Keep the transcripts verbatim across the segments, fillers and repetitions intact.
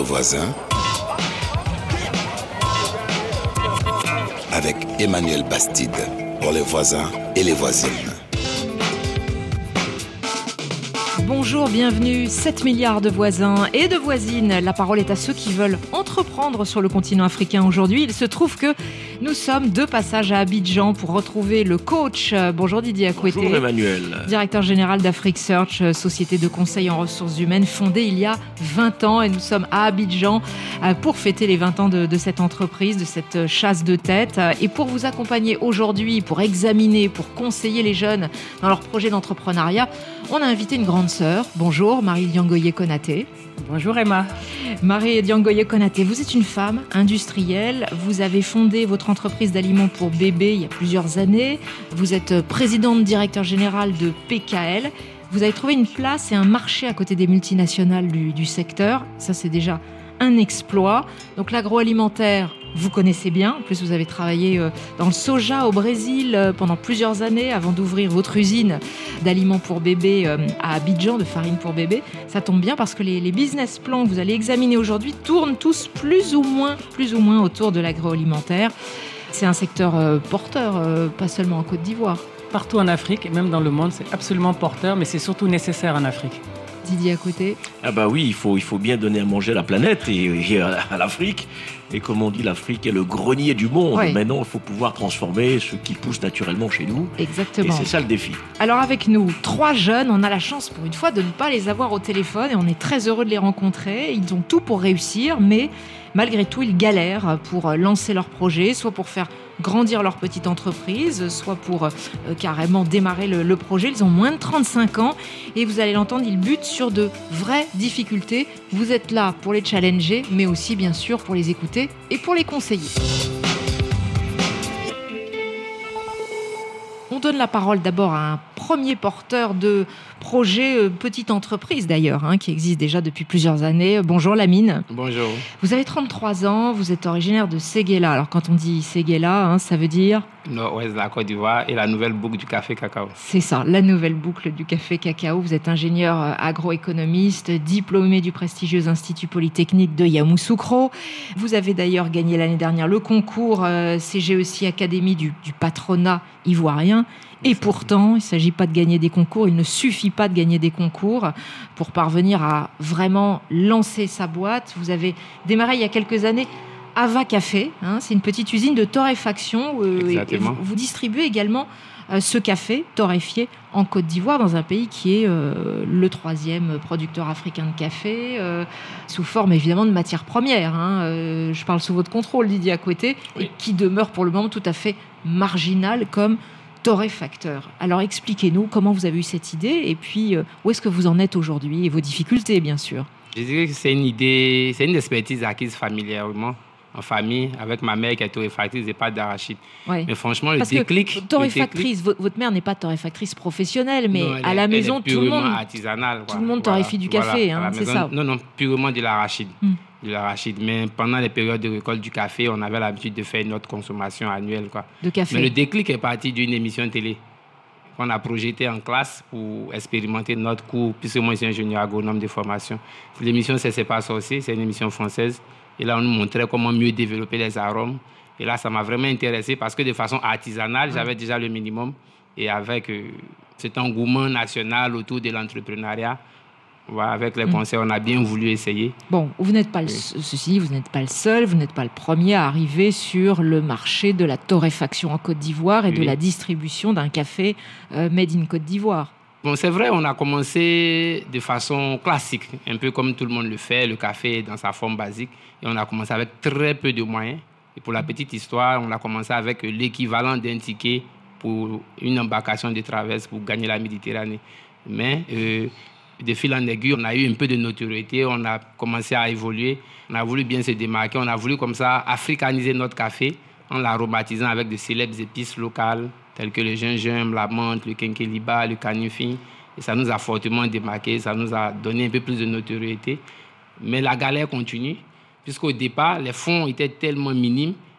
voisins avec Emmanuel Bastide pour les voisins et les voisines. Bonjour, bienvenue, sept milliards de voisins et de voisines. La parole est à ceux qui veulent entreprendre sur le continent africain aujourd'hui. Il se trouve que nous sommes de passage à Abidjan pour retrouver le coach. Bonjour Didier Akouete. Bonjour Emmanuel. Directeur général d'Afrique Search, société de conseil en ressources humaines fondée il y a vingt ans. Et nous sommes à Abidjan pour fêter les vingt ans de, de cette entreprise, de cette chasse de tête. Et pour vous accompagner aujourd'hui, pour examiner, pour conseiller les jeunes dans leurs projets d'entrepreneuriat, on a invité une grande sœur. Bonjour, Marie Diangoye Konaté. Bonjour Emma. Marie Diangoye Konaté, vous êtes une femme industrielle. Vous avez fondé votre entreprise d'aliments pour bébés il y a plusieurs années. Vous êtes présidente directeur générale de P K L. Vous avez trouvé une place et un marché à côté des multinationales du, du secteur. Ça, c'est déjà un exploit. Donc l'agroalimentaire, vous connaissez bien. En plus, vous avez travaillé dans le soja au Brésil pendant plusieurs années avant d'ouvrir votre usine d'aliments pour bébés à Abidjan, de farine pour bébés. Ça tombe bien parce que les, les business plans que vous allez examiner aujourd'hui tournent tous plus ou moins, plus ou moins autour de l'agroalimentaire. C'est un secteur euh, porteur, euh, pas seulement en Côte d'Ivoire. Partout en Afrique et même dans le monde, c'est absolument porteur, mais c'est surtout nécessaire en Afrique. Didier à côté. Ah bah oui, il faut, il faut bien donner à manger à la planète et, et à, à l'Afrique. Et comme on dit, l'Afrique est le grenier du monde. Ouais. Maintenant, il faut pouvoir transformer ce qui pousse naturellement chez nous. Exactement. Et c'est ça le défi. Alors avec nous, trois jeunes, on a la chance pour une fois de ne pas les avoir au téléphone et on est très heureux de les rencontrer. Ils ont tout pour réussir, mais malgré tout, ils galèrent pour lancer leur projet, soit pour faire grandir leur petite entreprise, soit pour euh, carrément démarrer le, le projet. Ils ont moins de trente-cinq ans et vous allez l'entendre, ils butent sur de vraies difficultés. Vous êtes là pour les challenger, mais aussi bien sûr pour les écouter et pour les conseiller. On donne la parole d'abord à un premier porteur de projet, euh, petite entreprise d'ailleurs, hein, qui existe déjà depuis plusieurs années. Bonjour Lamine. Bonjour. Vous avez trente-trois ans, vous êtes originaire de Séguéla. Alors quand on dit Séguéla, hein, ça veut dire... Nord-ouest de la Côte d'Ivoire et la nouvelle boucle du café cacao. C'est ça, la nouvelle boucle du café cacao. Vous êtes ingénieur agroéconomiste, diplômé du prestigieux Institut Polytechnique de Yamoussoukro. Vous avez d'ailleurs gagné l'année dernière le concours euh, C G E C I Académie du, du patronat ivoirien. Et pourtant, il ne s'agit pas de gagner des concours, il ne suffit pas de gagner des concours pour parvenir à vraiment lancer sa boîte. Vous avez démarré il y a quelques années Ava Café, hein, c'est une petite usine de torréfaction. Euh, et, et vous, vous distribuez également euh, ce café torréfié en Côte d'Ivoire, dans un pays qui est euh, le troisième producteur africain de café, euh, sous forme évidemment de matières premières. Hein. Euh, je parle sous votre contrôle, Didier Akouete, oui. Et qui demeure pour le moment tout à fait marginal comme torréfacteur. Alors expliquez-nous comment vous avez eu cette idée et puis euh, où est-ce que vous en êtes aujourd'hui et vos difficultés, bien sûr. Je dirais que c'est une idée, c'est une expertise acquise familièrement, en famille, avec ma mère qui est torréfactrice et pâte d'arachide. Ouais. Mais franchement, le Parce déclic... Que torréfactrice, le déclic, votre mère n'est pas torréfactrice professionnelle, mais non, à la est, maison, tout le monde... artisanale. Tout le monde torréfie du voilà, café, voilà, hein, c'est ça? Non, non, purement de l'arachide. Hmm. de l'arachide. Mais pendant les périodes de récolte du café, on avait l'habitude de faire notre consommation annuelle, quoi. De café. Mais le déclic est parti d'une émission télé qu'on a projetée en classe pour expérimenter notre cours, puisque moi, je suis ingénieur agronome de formation. L'émission C'est C'est pas sorcier, c'est une émission française. Et là, on nous montrait comment mieux développer les arômes. Et là, ça m'a vraiment intéressé parce que de façon artisanale, ouais. j'avais déjà le minimum. Et avec euh, cet engouement national autour de l'entrepreneuriat, ouais, avec les conseils, on a bien voulu essayer. Bon, vous n'êtes pas le, ceci, vous n'êtes pas le seul, vous n'êtes pas le premier à arriver sur le marché de la torréfaction en Côte d'Ivoire et oui. de la distribution d'un café euh, made in Côte d'Ivoire. Bon, c'est vrai, on a commencé de façon classique, un peu comme tout le monde le fait, le café dans sa forme basique. Et on a commencé avec très peu de moyens. Et pour la petite histoire, on a commencé avec l'équivalent d'un ticket pour une embarcation de traverse pour gagner la Méditerranée. Mais euh, de fil en aiguille, on a eu un peu de notoriété, on a commencé à évoluer, on a voulu bien se démarquer, on a voulu comme ça africaniser notre café en l'aromatisant avec de célèbres épices locales telles que le gingembre, la menthe, le quinqueliba, le canifin. Et ça nous a fortement démarqué, ça nous a donné un peu plus de notoriété. Mais la galère continue, puisqu'au départ, les fonds étaient tellement minimes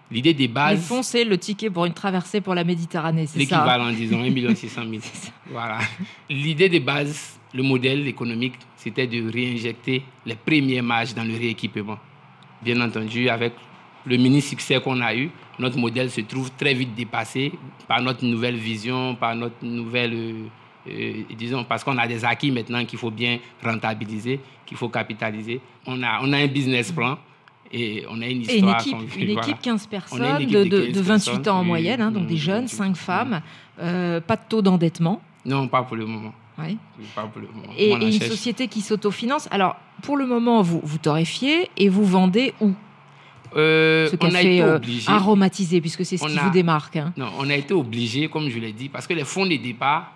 L'idée des bases... Les fonds, c'est le ticket pour une traversée pour la Méditerranée, c'est ça? L'équivalent, disons, un million six cent mille. Voilà. L'idée de base, le modèle économique, c'était de réinjecter les premières marges dans le rééquipement. Bien entendu, avec le mini-succès qu'on a eu, notre modèle se trouve très vite dépassé par notre nouvelle vision, par notre nouvelle... Euh, euh, disons, parce qu'on a des acquis maintenant qu'il faut bien rentabiliser, qu'il faut capitaliser. On a, on a un business plan. Et on a une histoire. Et une équipe, qu'on, une voilà. équipe quinze personnes, une équipe de, de, de, quinze de vingt-huit personnes, ans en oui, moyenne, hein, donc mmh, des jeunes, cinq mmh. femmes, euh, pas de taux d'endettement. Non, pas pour le moment. Ouais. Pas pour le moment. Et, On en et une cherche. société qui s'autofinance. Alors, pour le moment, vous, vous torréfiez et vous vendez où euh, ce on a café été euh, obligé. aromatisé, puisque c'est ce On qui a- vous démarque. Hein. Non, on a été obligé, comme je l'ai dit, parce que les fonds de départ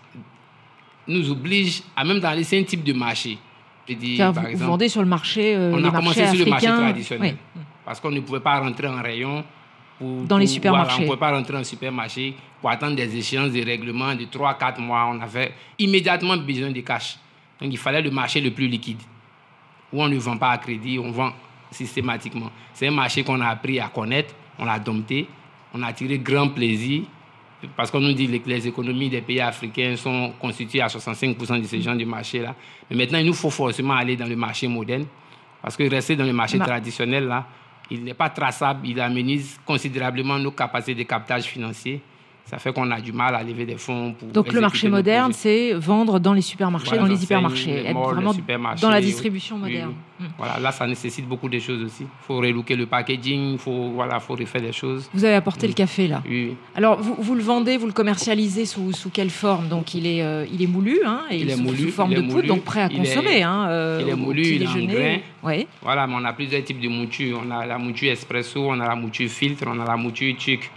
nous obligent à même dans un type de marché. Je dis, C'est-à-dire, par vous, vous exemple, vendez sur le marché, euh, on les a marchés commencé sur le marché africains. traditionnel. Oui. Parce qu'on ne pouvait pas rentrer en rayon. Pour, Dans les pour- supermarchés. Voilà, on ne pouvait pas rentrer en supermarché pour attendre des échéances de règlement de trois à quatre mois. On avait immédiatement besoin de cash. Donc il fallait le marché le plus liquide, où on ne vend pas à crédit, on vend systématiquement. C'est un marché qu'on a appris à connaître, on l'a dompté, on a tiré grand plaisir, parce qu'on nous dit que les économies des pays africains sont constituées à soixante-cinq pour cent de ces gens du marché-là. Mais maintenant, il nous faut forcément aller dans le marché moderne, parce que rester dans le marché Ma- traditionnel, là, il n'est pas traçable, il amenuise considérablement nos capacités de captage financier. Ça fait qu'on a du mal à lever des fonds pour Donc le exécuter marché nos moderne, projets. c'est vendre dans les supermarchés, Voilà, dans les enseignes, hypermarchés, les être malls, les vraiment supermarchés, dans la oui. distribution Oui, moderne. oui. Hmm. Voilà, là, ça nécessite beaucoup de choses aussi. Il faut relooker le packaging, il faut, voilà, faut refaire des choses. Vous avez apporté Oui. le café là. Oui, oui. Alors vous, vous le vendez, vous le commercialisez sous, sous quelle forme? Donc il est, euh, il est moulu, hein, et Il est sous, moulu, sous forme il de est poudre, moulu, donc prêt à il consommer. est- hein, euh, il est au moulu, petit il est en déjeuner. grain. Ouais. Voilà, mais on a plusieurs types de moutures. On a la mouture espresso, on a la mouture filtre, on a la mouture chic.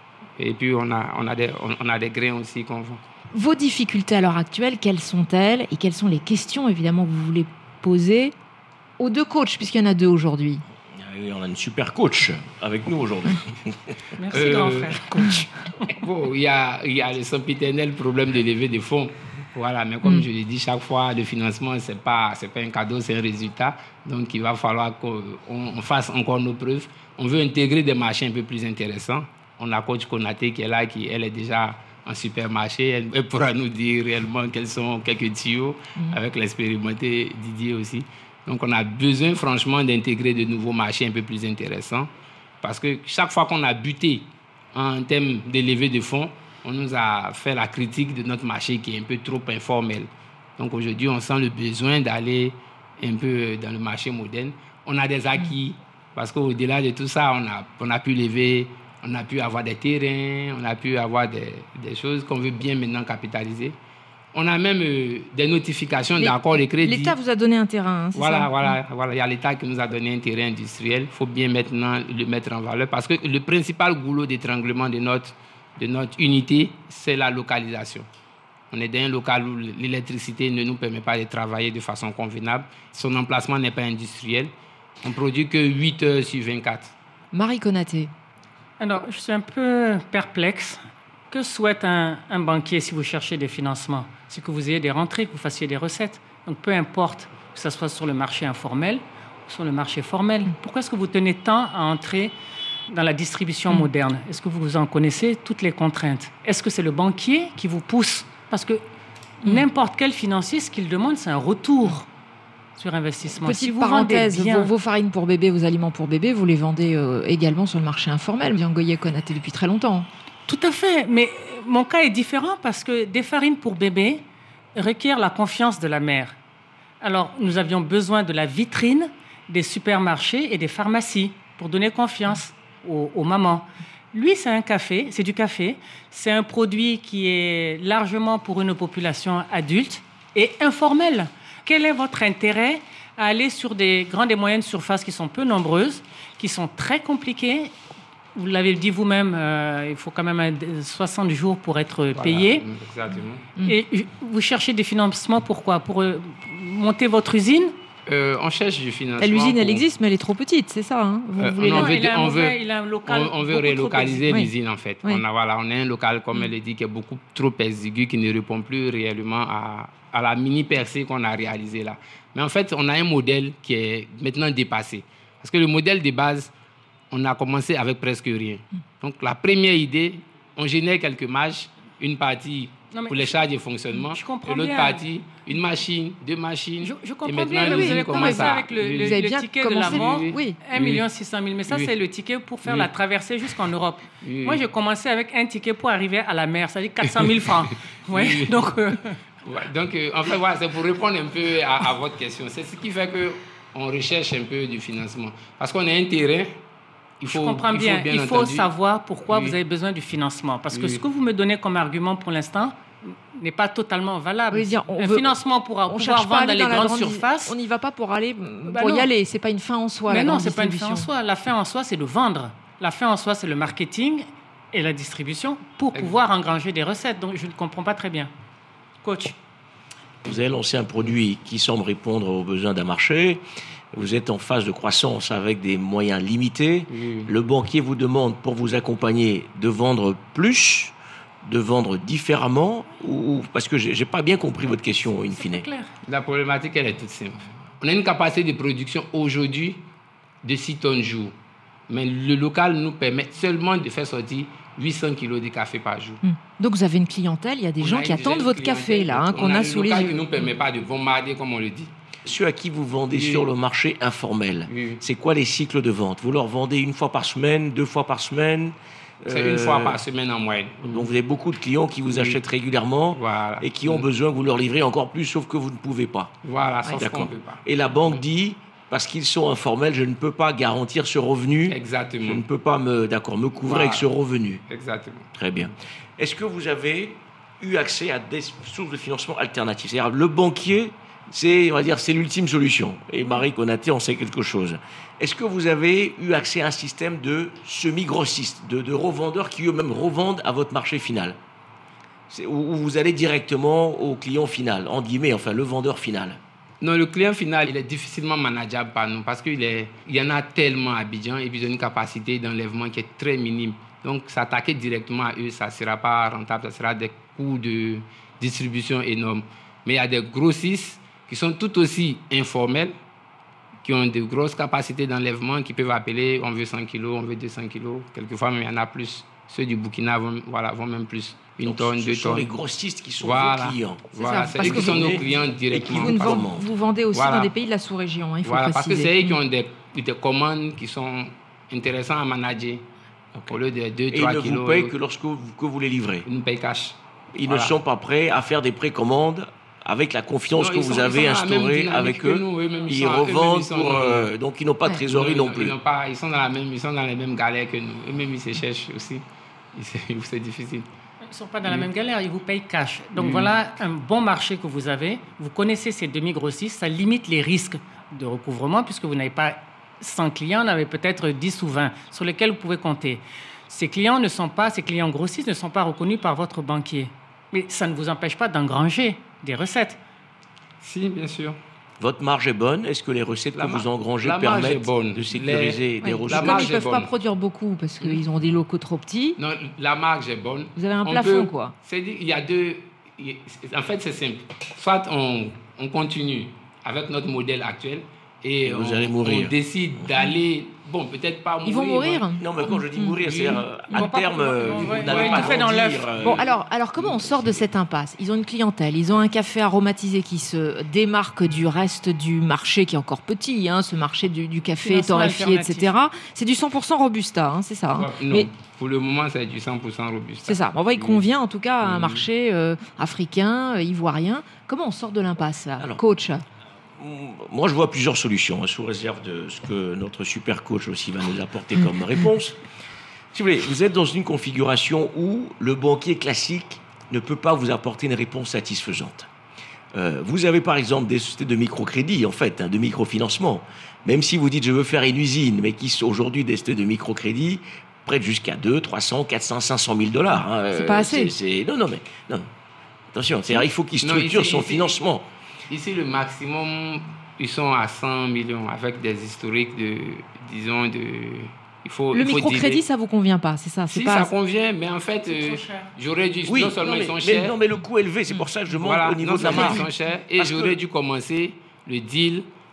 Et puis, on a, on a, des, on, on a des grains aussi qu'on vend. Vos difficultés à l'heure actuelle, quelles sont-elles et quelles sont les questions évidemment que vous voulez poser aux deux coachs, puisqu'il y en a deux aujourd'hui? Ah oui, on a une super coach avec nous aujourd'hui. Merci, Euh, grand frère. Bon, il y a, il y a le sempiternel problème de lever des fonds. Voilà, mais comme Mm. je l'ai dit, chaque fois, le financement, ce n'est pas, c'est pas un cadeau, c'est un résultat. Donc, il va falloir qu'on on fasse encore nos preuves. On veut intégrer des marchés un peu plus intéressants. On a coach Konaté qui est là, qui elle est déjà en supermarché. Elle, elle pourra nous dire réellement quels sont quelques tuyaux, Mm. avec l'expérimenté Didier aussi. Donc, on a besoin franchement d'intégrer de nouveaux marchés un peu plus intéressants. Parce que chaque fois qu'on a buté en termes de levée de fonds, on nous a fait la critique de notre marché qui est un peu trop informel. Donc aujourd'hui, on sent le besoin d'aller un peu dans le marché moderne. On a des acquis, parce qu'au-delà de tout ça, on a, on a pu lever, on a pu avoir des terrains, on a pu avoir des, des choses qu'on veut bien maintenant capitaliser. On a même euh, des notifications Les- d'accords de crédit. L'État vous a donné un terrain, hein, c'est Voilà, ça? voilà, voilà. Il y a l'État qui nous a donné un terrain industriel. Il faut bien maintenant le mettre en valeur parce que le principal goulot d'étranglement de notre, de notre unité, c'est la localisation. On est dans un local où l'électricité ne nous permet pas de travailler de façon convenable. Son emplacement n'est pas industriel. On produit que huit heures sur vingt-quatre. Marie Konaté. Alors, je suis un peu perplexe. Que souhaite un, un banquier si vous cherchez des financements? C'est que vous ayez des rentrées, que vous fassiez des recettes. Donc, peu importe que ce soit sur le marché informel ou sur le marché formel. Pourquoi est-ce que vous tenez tant à entrer dans la distribution Mm. moderne? Est-ce que vous en connaissez toutes les contraintes? Est-ce que c'est le banquier qui vous pousse? Parce que Mm. n'importe quel financier, ce qu'il demande, c'est un retour sur investissement. Petite Si vous parenthèse, vendez bien, vos, vos farines pour bébé, vos aliments pour bébé, vous les vendez euh, également sur le marché informel. Bien Goyer Konaté depuis très longtemps. Tout à fait, mais mon cas est différent parce que des farines pour bébé requièrent la confiance de la mère. Alors, nous avions besoin de la vitrine des supermarchés et des pharmacies pour donner confiance aux, aux mamans. Lui, c'est un café, c'est du café. C'est un produit qui est largement pour une population adulte et informelle. Quel est votre intérêt à aller sur des grandes et moyennes surfaces qui sont peu nombreuses, qui sont très compliquées? Vous l'avez dit vous-même, euh, il faut quand même un- soixante jours pour être payé. Voilà, exactement. Mm. Et vous cherchez des financements, pourquoi? Pour euh, monter votre usine? Euh, on cherche du financement. L'usine, elle pour- existe, mais elle est trop petite, c'est ça, hein? Vous Euh, voulez non, la- on veut- il, a un on mauvais- veut- il a un local On, on veut beaucoup trop relocaliser petit. Oui. l'usine, en fait. Oui. On a, voilà, on a un local, comme Mm. elle le dit, qui est beaucoup trop exigu, qui ne répond plus réellement à, à la mini-percée qu'on a réalisée là. Mais en fait, on a un modèle qui est maintenant dépassé. Parce que le modèle de base, on a commencé avec presque rien. Donc, la première idée, on génère quelques marges, une partie non, pour les charges de fonctionnement, et l'autre partie, une machine, deux machines. Je, je comprends bien, mais vous avez commencé avec le, le, le, le ticket de la mort, oui. un million six cent mille. Mais ça, oui. c'est le ticket pour faire oui. la traversée jusqu'en Europe. Oui. Moi, j'ai commencé avec un ticket pour arriver à la mer, c'est-à-dire quatre cent mille francs. Ouais, oui. Donc, euh... ouais, donc euh, en fait, voilà, c'est pour répondre un peu à, à votre question. C'est ce qui fait qu'on recherche un peu du financement. Parce qu'on a un terrain. Il faut, je comprends il bien. Faut bien il faut entendu. savoir pourquoi oui. vous avez besoin du financement. Parce que oui. ce que vous me donnez comme argument pour l'instant n'est pas totalement valable. Oui, dire, on un veut, financement pour on pouvoir vendre dans les dans grandes grande surfaces. On n'y va pas pour aller bah pour non. y aller. C'est pas une fin en soi. Mais la non, grande c'est pas une fin en soi. La fin en soi, c'est de vendre. La fin en soi, c'est le marketing et la distribution pour pouvoir engranger des recettes. Donc, je ne comprends pas très bien. Coach. Vous avez lancé un produit qui semble répondre aux besoins d'un marché. Vous êtes en phase de croissance avec des moyens limités. Mmh. Le banquier vous demande, pour vous accompagner, de vendre plus, de vendre différemment, ou parce que j'ai, j'ai pas bien compris votre question, in fine. Clair. La problématique, elle est toute simple. On a une capacité de production aujourd'hui de six tonnes jour, mais le local nous permet seulement de faire sortir huit cents kilos de café par jour. Mmh. Donc vous avez une clientèle, il y a des on gens a qui attendent votre café là, hein, qu'on a, a sous les yeux. Le local qui ne nous permet pas de bombarder, comme on le dit. Ceux à qui vous vendez oui. sur le marché informel, oui. c'est quoi les cycles de vente? Vous leur vendez une fois par semaine, deux fois par semaine? C'est euh, une fois par semaine en moyenne. Donc vous avez beaucoup de clients qui vous oui. achètent régulièrement voilà. et qui ont oui. besoin que vous leur livrez encore plus, sauf que vous ne pouvez pas. Voilà, sauf ouais, qu'on ne peut pas. Et la banque dit, parce qu'ils sont informels, je ne peux pas garantir ce revenu. Exactement. Je ne peux pas me, d'accord, me couvrir voilà. avec ce revenu. Exactement. Très bien. Est-ce que vous avez eu accès à des sources de financement alternatives? C'est-à-dire le banquier... C'est, on va dire, c'est l'ultime solution. Et Marie Konaté en sait quelque chose. Est-ce que vous avez eu accès à un système de semi-grossistes, de, de revendeurs qui eux-mêmes revendent à votre marché final? C'est, où vous allez directement au client final, en guillemets, enfin, le vendeur final? Non, le client final, il est difficilement manageable par nous parce qu'il est, il y en a tellement à Abidjan et puis ils ont une capacité d'enlèvement qui est très minime. Donc, s'attaquer directement à eux, ça ne sera pas rentable, ça sera des coûts de distribution énormes. Mais il y a des grossistes qui sont tout aussi informels, qui ont de grosses capacités d'enlèvement, qui peuvent appeler, on veut cent kilos, on veut deux cents kilos, quelquefois même il y en a plus. Ceux du Burkina vont, voilà, vont même plus, une Donc, tonne, deux tonnes. Ce sont les grossistes qui sont voilà. vos clients. C'est voilà, c'est eux qui sont nos clients directement. Vous, vend, vous vendez aussi voilà. dans des pays de la sous-région, hein, il faut voilà, préciser. Parce que c'est eux qui ont des, des commandes qui sont intéressantes à manager. Okay. Au lieu de deux, trois kilos. Et ils ne vous payent que lorsque vous, que vous les livrez. Ils nous payent cash. Ils voilà. ne sont pas prêts à faire des précommandes avec la confiance non, que vous sont, avez instaurée avec eux. Nous, eux ils, ils sont, revendent, ils pour, euh, donc ils n'ont pas de trésorerie non, non plus. Ils, pas, ils, sont dans la même, ils sont dans les mêmes galères que nous. Eux-mêmes, ils se cherchent aussi. C'est difficile. Ils ne sont pas dans oui. la même galère, ils vous payent cash. Donc oui. voilà un bon marché que vous avez. Vous connaissez ces demi-grossistes, ça limite les risques de recouvrement puisque vous n'avez pas cent clients, vous en avez peut-être dix ou vingt sur lesquels vous pouvez compter. Ces clients ne sont pas, ces clients grossistes ne sont pas reconnus par votre banquier. Mais ça ne vous empêche pas d'engranger des recettes. Si, bien sûr. Votre marge est bonne. Est-ce que les recettes la que vous engrangez permettent de sécuriser les, des ressources? Comme ils ne peuvent pas produire beaucoup parce qu'ils ont des locaux trop petits. Non, la marge est bonne. Vous avez un on plafond, peut, quoi. C'est dit, il y a deux... En fait, c'est simple. Soit on, on continue avec notre modèle actuel et, et vous on, allez mourir. on décide d'aller... Bon, peut-être pas mourir. Ils vont mourir moi. Non, mais quand je dis mourir, c'est euh, à terme, pas, vous ouais, n'allez ouais, pas fait dans l'œuf. Euh... Bon, alors, alors, comment on sort de cette impasse? Ils ont une clientèle, ils ont un café aromatisé qui se démarque du reste du marché, qui est encore petit, hein, ce marché du, du café torréfié, et cetera. C'est du cent pour cent Robusta, hein, c'est ça. Hein. Non, mais, pour le moment, c'est du cent pour cent Robusta. C'est ça. Bon, il convient en tout cas à un marché euh, africain, euh, ivoirien. Comment on sort de l'impasse, là, alors, coach? Moi, je vois plusieurs solutions, hein, sous réserve de ce que notre super coach aussi va nous apporter comme réponse. Si vous voulez, vous êtes dans une configuration où le banquier classique ne peut pas vous apporter une réponse satisfaisante. Euh, vous avez par exemple des sociétés de microcrédit, en fait, hein, de microfinancement. Même si vous dites je veux faire une usine, mais qui sont aujourd'hui des sociétés de microcrédit, prêtent jusqu'à deux, trois cents, quatre cents, cinq cent mille dollars. Hein, c'est pas assez. C'est, c'est... Non, non, mais non. Attention, c'est-à-dire, il faut qu'il structure non, ici, son ici, financement. Ici, le maximum, ils sont à cent millions, avec des historiques de, disons, de... Il faut, le il faut microcrédit, dealer. ça vous convient pas, c'est ça? C'est si, pas... ça convient, mais en fait, euh, j'aurais dû... Oui, non seulement non, mais, ils sont mais, chers... Non, mais le coût est élevé, c'est pour ça que je monte voilà, au niveau non de la marge. Ils sont chers, et Parce j'aurais que... dû commencer le deal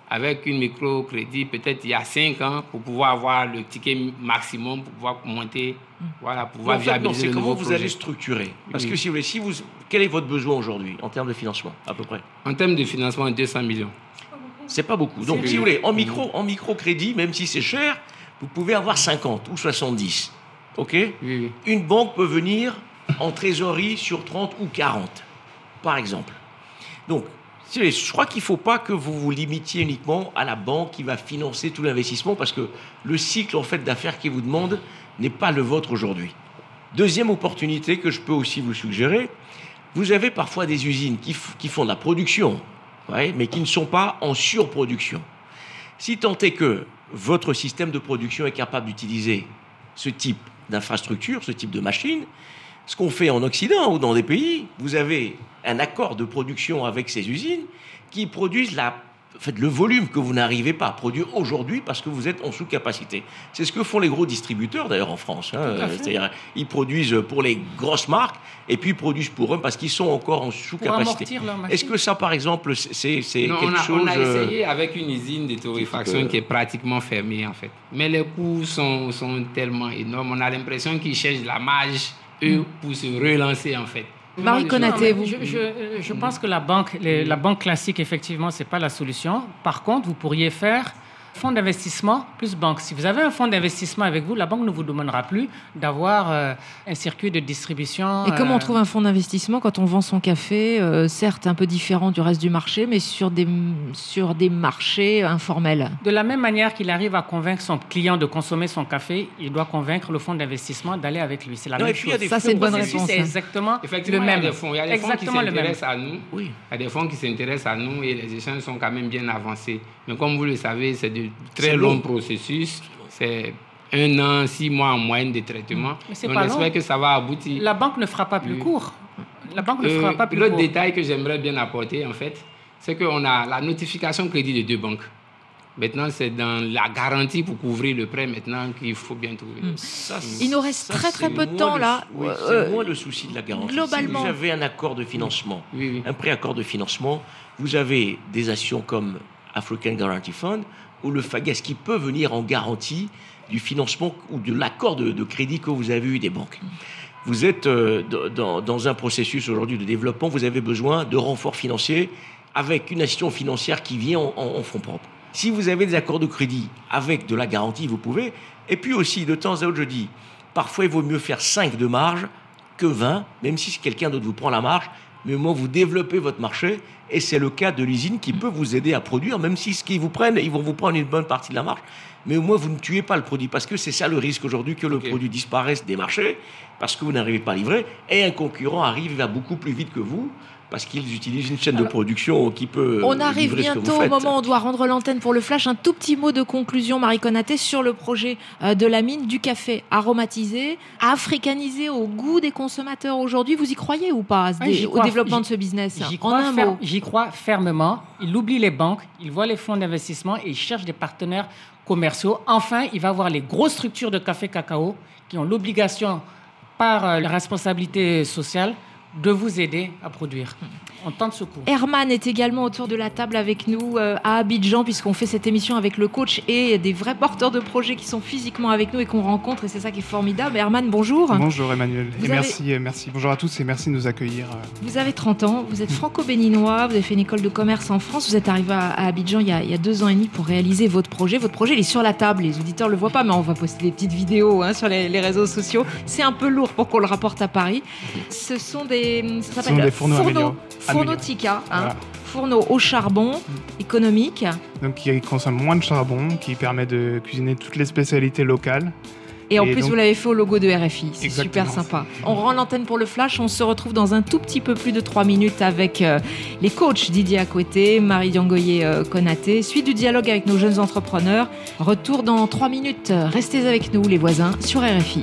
avec une microcrédit, peut-être il y a cinq ans, pour pouvoir avoir le ticket maximum, pour pouvoir monter, mmh. voilà, pouvoir en fait, viabiliser non, le nouveau projet. Comment vous allez structurer? Parce oui. que si vous voulez, si vous, quel est votre besoin aujourd'hui en termes de financement, à peu près? En termes de financement, deux cents millions. C'est pas beaucoup. Donc, si vous voulez, en micro, en microcrédit, même si c'est cher, vous pouvez avoir cinquante ou soixante-dix. OK? Oui, oui. Une banque peut venir en trésorerie sur trente ou quarante, par exemple. Donc, je crois qu'il ne faut pas que vous vous limitiez uniquement à la banque qui va financer tout l'investissement parce que le cycle en fait, d'affaires qui vous demande n'est pas le vôtre aujourd'hui. Deuxième opportunité que je peux aussi vous suggérer, vous avez parfois des usines qui, f- qui font de la production, ouais, mais qui ne sont pas en surproduction. Si tant est que votre système de production est capable d'utiliser ce type d'infrastructure, ce type de machine, ce qu'on fait en Occident ou dans des pays, vous avez un accord de production avec ces usines qui produisent la, en fait, le volume que vous n'arrivez pas à produire aujourd'hui parce que vous êtes en sous-capacité. C'est ce que font les gros distributeurs d'ailleurs en France. Hein. C'est-à-dire ils produisent pour les grosses marques et puis ils produisent pour eux parce qu'ils sont encore en sous-capacité. Est-ce que ça, par exemple, c'est, c'est non, quelque on a, chose... On a essayé avec une usine de torréfaction qui est pratiquement fermée en fait. Mais les coûts sont, sont tellement énormes. On a l'impression qu'ils cherchent la marge eux, pour se relancer, en fait. Marie Konaté, vous... Je, je, je pense que la banque, les, la banque classique, effectivement, ce n'est pas la solution. Par contre, vous pourriez faire fonds d'investissement plus banque. Si vous avez un fonds d'investissement avec vous, la banque ne vous demandera plus d'avoir euh, un circuit de distribution. Et comment euh... on trouve un fonds d'investissement quand on vend son café, euh, certes un peu différent du reste du marché, mais sur des, sur des marchés informels? De la même manière qu'il arrive à convaincre son client de consommer son café, il doit convaincre le fonds d'investissement d'aller avec lui. C'est la non, même chose. Ça, c'est une bonne réponse. C'est exactement Effectivement, le même. Il y a des fonds, il y a des fonds qui s'intéressent à nous. Oui. Il y a des fonds qui s'intéressent à nous et les échanges sont quand même bien avancés. Mais comme vous le savez, c'est de très longs long. processus. C'est un an, six mois en moyenne de traitement. Mais c'est on pas espère long. que ça va aboutir. La banque ne fera pas plus oui. court. La banque ne euh, fera pas plus l'autre court. L'autre détail que j'aimerais bien apporter, en fait, c'est qu'on a la notification crédit de deux banques. Maintenant, c'est dans la garantie pour couvrir le prêt maintenant qu'il faut bien trouver. Mmh. Ça, Il nous reste ça, très très peu de temps le, là. Oui, euh, c'est moins le souci de la garantie. Globalement. Si vous avez un accord de financement, oui, oui. un préaccord de financement, vous avez des actions comme African Guarantee Fund ou le FAGES qui peut venir en garantie du financement ou de l'accord de, de crédit que vous avez eu des banques. Vous êtes euh, dans, dans un processus aujourd'hui de développement, vous avez besoin de renforts financiers avec une institution financière qui vient en, en, en fonds propres. Si vous avez des accords de crédit avec de la garantie, vous pouvez. Et puis aussi, de temps à autre, je dis, parfois il vaut mieux faire cinq de marge que vingt, même si quelqu'un d'autre vous prend la marge, mais au moins vous développez votre marché. Et c'est le cas de l'usine qui peut vous aider à produire, même si ce qu'ils vous prennent, ils vont vous prendre une bonne partie de la marge. Mais au moins, vous ne tuez pas le produit. Parce que c'est ça le risque aujourd'hui, que le okay. produit disparaisse des marchés, parce que vous n'arrivez pas à livrer, et un concurrent arrive, il va beaucoup plus vite que vous, parce qu'ils utilisent une chaîne Alors, de production qui peut on arrive livrer bientôt ce que vous faites. Au moment où on doit rendre l'antenne pour le flash. Un tout petit mot de conclusion, Marie Konaté, sur le projet de la mine du café aromatisé, africanisé au goût des consommateurs aujourd'hui. Vous y croyez ou pas oui, dé- au développement de ce business? J'y crois, en un fer- mot. J'y crois fermement. Il oublie les banques, il voit les fonds d'investissement et il cherche des partenaires commerciaux. Enfin, il va voir les grosses structures de café cacao qui ont l'obligation, par la responsabilité sociale, de vous aider à produire. On tente ce coup. Herman est également autour de la table avec nous euh, à Abidjan, puisqu'on fait cette émission avec le coach et des vrais porteurs de projets qui sont physiquement avec nous et qu'on rencontre, et c'est ça qui est formidable. Herman, bonjour. Bonjour Emmanuel, vous et avez... merci, merci. Bonjour à tous et merci de nous accueillir. Vous avez trente ans, vous êtes franco-béninois, vous avez fait une école de commerce en France, vous êtes arrivé à, à Abidjan il y, a, il y a deux ans et demi pour réaliser votre projet. Votre projet, il est sur la table, les auditeurs ne le voient pas, mais on va poster des petites vidéos hein, sur les, les réseaux sociaux. C'est un peu lourd pour qu'on le rapporte à Paris. Ce sont des... Ça s'appelle des fourneaux fourneaux, Fournautica. Hein, voilà. Fourneau au charbon, économique. Donc qui consomme moins de charbon, qui permet de cuisiner toutes les spécialités locales. Et en et plus, donc... vous l'avez fait au logo de R F I. C'est Exactement. Super sympa. On rend l'antenne pour le flash. On se retrouve dans un tout petit peu plus de trois minutes avec euh, les coachs Didier Akoueté, Marie Diangoye euh, Konaté. Suite du dialogue avec nos jeunes entrepreneurs. Retour dans trois minutes. Restez avec nous, les voisins, sur R F I.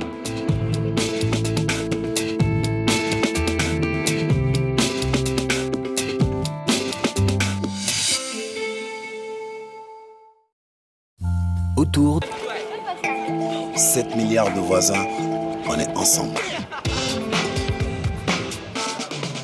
Autour, sept milliards de voisins, on est ensemble.